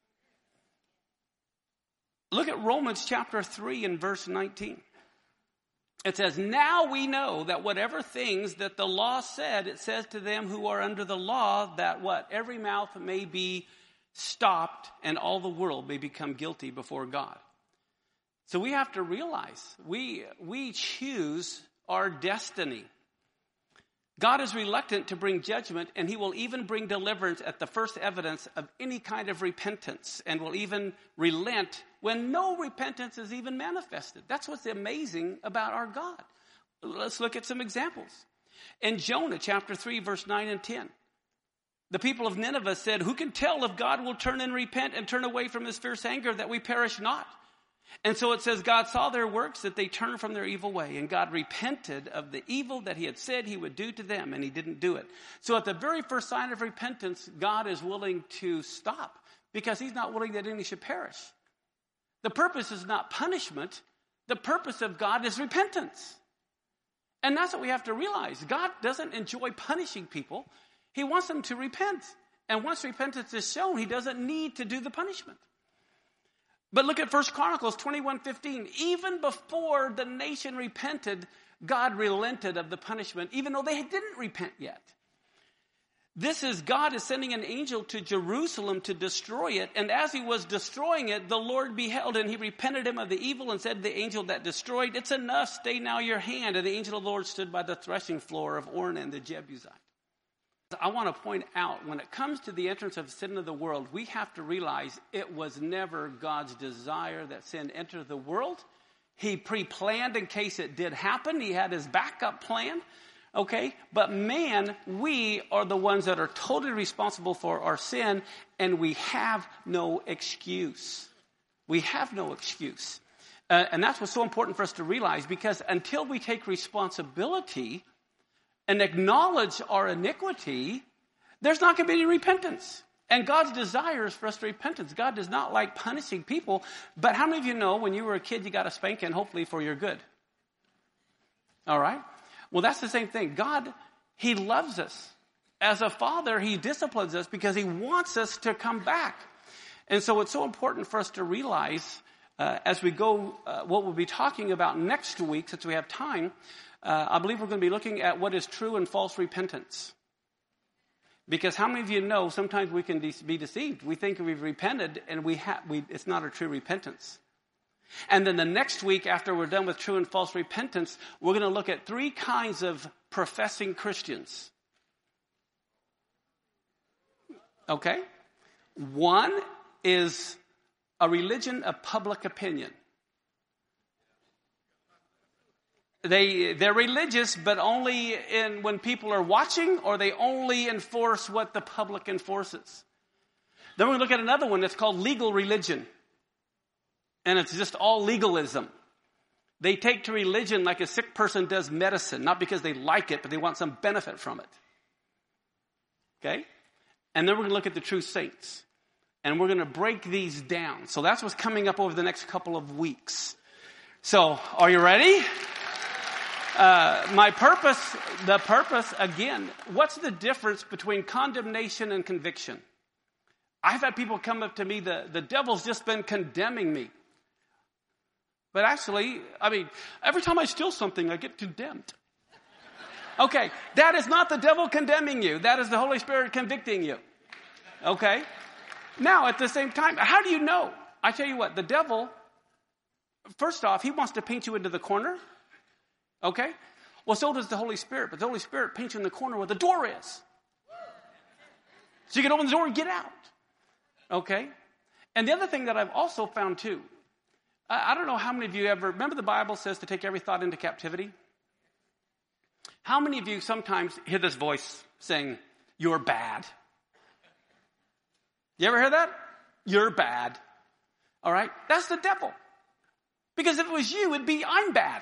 Look at Romans chapter three and verse nineteen. It says, now we know that whatever things that the law said, it says to them who are under the law that what? Every mouth may be stopped and all the world may become guilty before God. So we have to realize we, we choose our destiny. God is reluctant to bring judgment, and He will even bring deliverance at the first evidence of any kind of repentance, and will even relent when no repentance is even manifested. That's what's amazing about our God. Let's look at some examples. In Jonah chapter three, verse nine and ten, the people of Nineveh said, who can tell if God will turn and repent and turn away from His fierce anger that we perish not? And so it says, God saw their works, that they turned from their evil way, and God repented of the evil that He had said He would do to them, and He didn't do it. So at the very first sign of repentance, God is willing to stop, because He's not willing that any should perish. The purpose is not punishment. The purpose of God is repentance. And that's what we have to realize. God doesn't enjoy punishing people. He wants them to repent. And once repentance is shown, He doesn't need to do the punishment. But look at First Chronicles twenty-one fifteen. Even before the nation repented, God relented of the punishment, even though they didn't repent yet. This is God is sending an angel to Jerusalem to destroy it. And as He was destroying it, the Lord beheld, and He repented Him of the evil, and said to the angel that destroyed, it's enough, stay now your hand. And the angel of the Lord stood by the threshing floor of Ornan the Jebusite. I want to point out, when it comes to the entrance of sin into the world, we have to realize it was never God's desire that sin enter the world. He pre-planned in case it did happen. He had his backup plan. Okay? But man, we are the ones that are totally responsible for our sin, and we have no excuse. We have no excuse. Uh, and that's what's so important for us to realize, because until we take responsibility and acknowledge our iniquity, there's not going to be any repentance. And God's desire is for us to repentance. God does not like punishing people. But how many of you know when you were a kid, you got a spanking, hopefully for your good? All right? Well, that's the same thing. God, he loves us. As a father, he disciplines us because he wants us to come back. And so it's so important for us to realize uh, as we go, uh, what we'll be talking about next week, since we have time, uh, I believe we're going to be looking at what is true and false repentance. Because how many of you know sometimes we can de- be deceived? We think we've repented and we ha- we, it's not a true repentance. And then the next week, after we're done with true and false repentance, we're going to look at three kinds of professing Christians. Okay? One is a religion of public opinion. They, they're religious, but only in when people are watching, or they only enforce what the public enforces. Then we're going to look at another one that's called legal religion. And it's just all legalism. They take to religion like a sick person does medicine, not because they like it, but they want some benefit from it. Okay? And then we're going to look at the true saints. And we're going to break these down. So that's what's coming up over the next couple of weeks. So, are you ready? Uh, my purpose, the purpose, again, what's the difference between condemnation and conviction? I've had people come up to me, the, the devil's just been condemning me. But actually, I mean, every time I steal something, I get condemned. Okay, that is not the devil condemning you. That is the Holy Spirit convicting you. Okay? Now, at the same time, how do you know? I tell you what, the devil, first off, he wants to paint you into the corner. Okay? Well, so does the Holy Spirit. But the Holy Spirit paints you in the corner where the door is. So you can open the door and get out. Okay? And the other thing that I've also found too, I, I don't know how many of you ever, remember the Bible says to take every thought into captivity? How many of you sometimes hear this voice saying, you're bad? You ever hear that? You're bad. All right? That's the devil. Because if it was you, it'd be, I'm bad.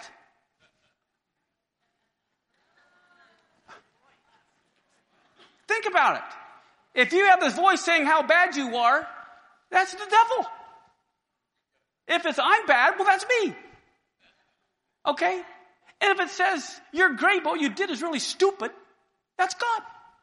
Think about it. If you have this voice saying how bad you are, that's the devil. If it's I'm bad, well, that's me. Okay? And if it says you're great, but what you did is really stupid, that's God.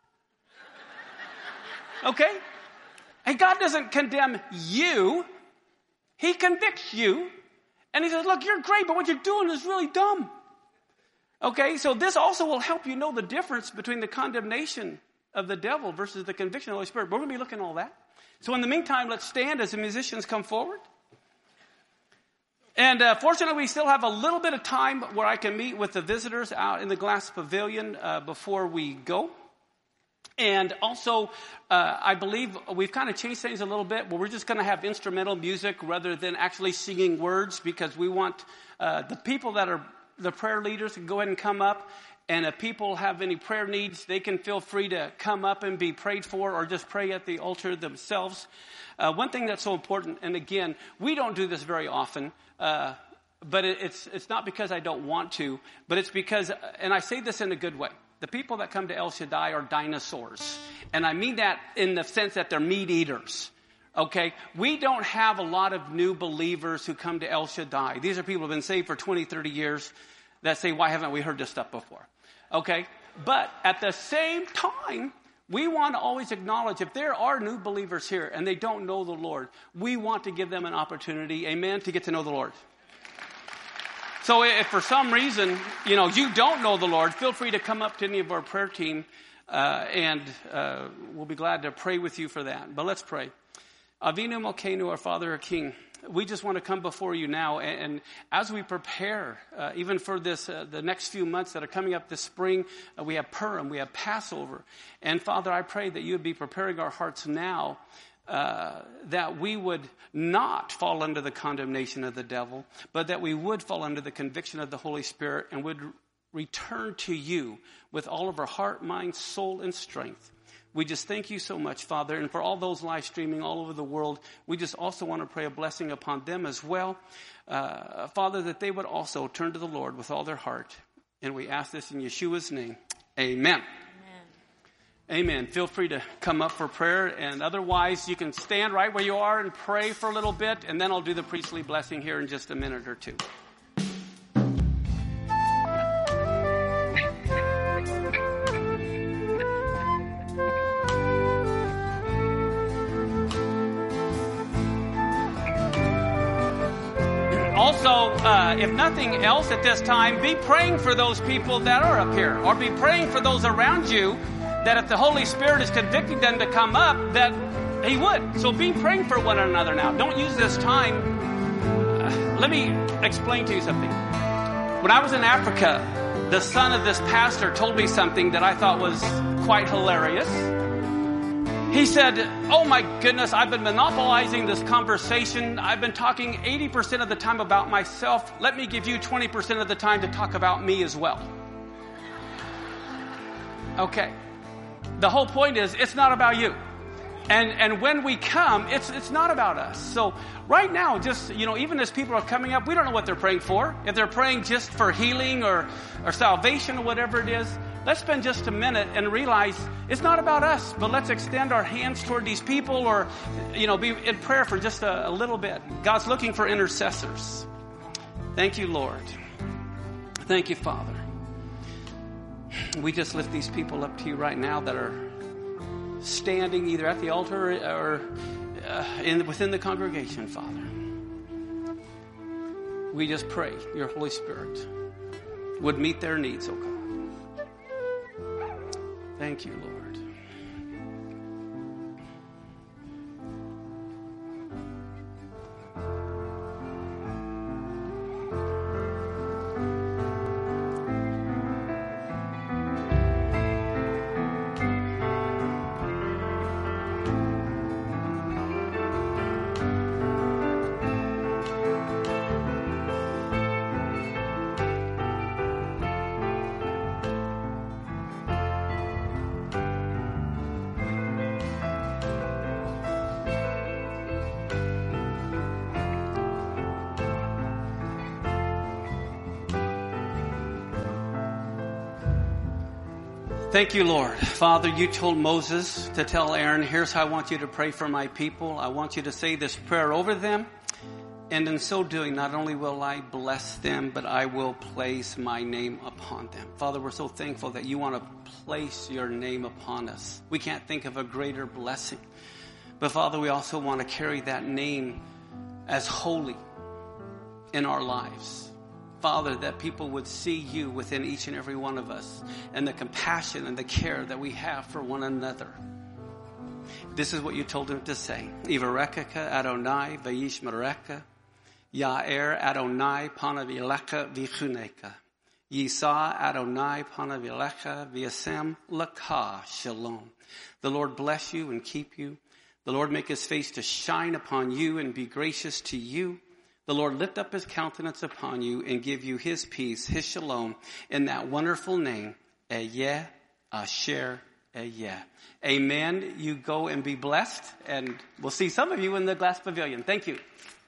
Okay? And God doesn't condemn you. He convicts you. And he says, look, you're great, but what you're doing is really dumb. Okay? So this also will help you know the difference between the condemnation of the devil versus the conviction of the Holy Spirit. We're going to be looking at all that. So in the meantime, let's stand as the musicians come forward. And uh, fortunately, we still have a little bit of time where I can meet with the visitors out in the glass pavilion uh, before we go. And also, uh, I believe we've kind of changed things a little bit, where we're just going to have instrumental music rather than actually singing words, because we want uh, the people that are the prayer leaders to go ahead and come up. And if people have any prayer needs, they can feel free to come up and be prayed for, or just pray at the altar themselves. Uh, one thing that's so important, and again, we don't do this very often, uh, but it, it's it's not because I don't want to, but it's because, and I say this in a good way, the people that come to El Shaddai are dinosaurs. And I mean that in the sense that they're meat eaters. Okay? We don't have a lot of new believers who come to El Shaddai. These are people who have been saved for twenty, thirty years that say, why haven't we heard this stuff before? Okay? But at the same time, we want to always acknowledge if there are new believers here and they don't know the Lord, we want to give them an opportunity, amen, to get to know the Lord. So if for some reason, you know, you don't know the Lord, feel free to come up to any of our prayer team, uh, and uh, we'll be glad to pray with you for that. But let's pray. Avinu Malkeinu, our Father, our King, we just want to come before you now, and, and as we prepare, uh, even for this, uh, the next few months that are coming up this spring, uh, we have Purim, we have Passover. And Father, I pray that you would be preparing our hearts now, uh, that we would not fall under the condemnation of the devil, but that we would fall under the conviction of the Holy Spirit and would return to you with all of our heart, mind, soul, and strength. We just thank you so much, Father. And for all those live streaming all over the world, we just also want to pray a blessing upon them as well. Uh, Father, that they would also turn to the Lord with all their heart. And we ask this in Yeshua's name. Amen. Amen. Feel free to come up for prayer, and otherwise you can stand right where you are and pray for a little bit, and then I'll do the priestly blessing here in just a minute or two. Also, uh, if nothing else at this time, be praying for those people that are up here, or be praying for those around you, that if the Holy Spirit is convicting them to come up, that He would. So be praying for one another now. Don't use this time. Uh, let me explain to you something. When I was in Africa, the son of this pastor told me something that I thought was quite hilarious. He said, oh my goodness, I've been monopolizing this conversation. I've been talking eighty percent of the time about myself. Let me give you twenty percent of the time to talk about me as well. Okay. The whole point is, it's not about you. And and when we come, it's it's not about us. So right now, just, you know, even as people are coming up, we don't know what they're praying for. If they're praying just for healing or, or salvation or whatever it is, let's spend just a minute and realize it's not about us, but let's extend our hands toward these people, or, you know, be in prayer for just a, a little bit. God's looking for intercessors. Thank you, Lord. Thank you, Father. We just lift these people up to you right now that are standing either at the altar or uh, in within the congregation, Father. We just pray your Holy Spirit would meet their needs, oh God. Thank you, Lord. Thank you, Lord. Father, you told Moses to tell Aaron, here's how I want you to pray for my people. I want you to say this prayer over them. And in so doing, not only will I bless them, but I will place my name upon them. Father, we're so thankful that you want to place your name upon us. We can't think of a greater blessing. But Father, we also want to carry that name as holy in our lives. Father, that people would see you within each and every one of us, and the compassion and the care that we have for one another. This is what you told him to say. Ivarekaka Adonai vayishmereka, Ya'er Adonai panavilecha vichuneka, Yisa Adonai panavilecha v'yasem laka shalom. The Lord bless you and keep you. The Lord make his face to shine upon you and be gracious to you. The Lord lift up his countenance upon you and give you his peace, his shalom, in that wonderful name, Eyeh Asher Eyeh. Amen. You go and be blessed, and we'll see some of you in the glass pavilion. Thank you.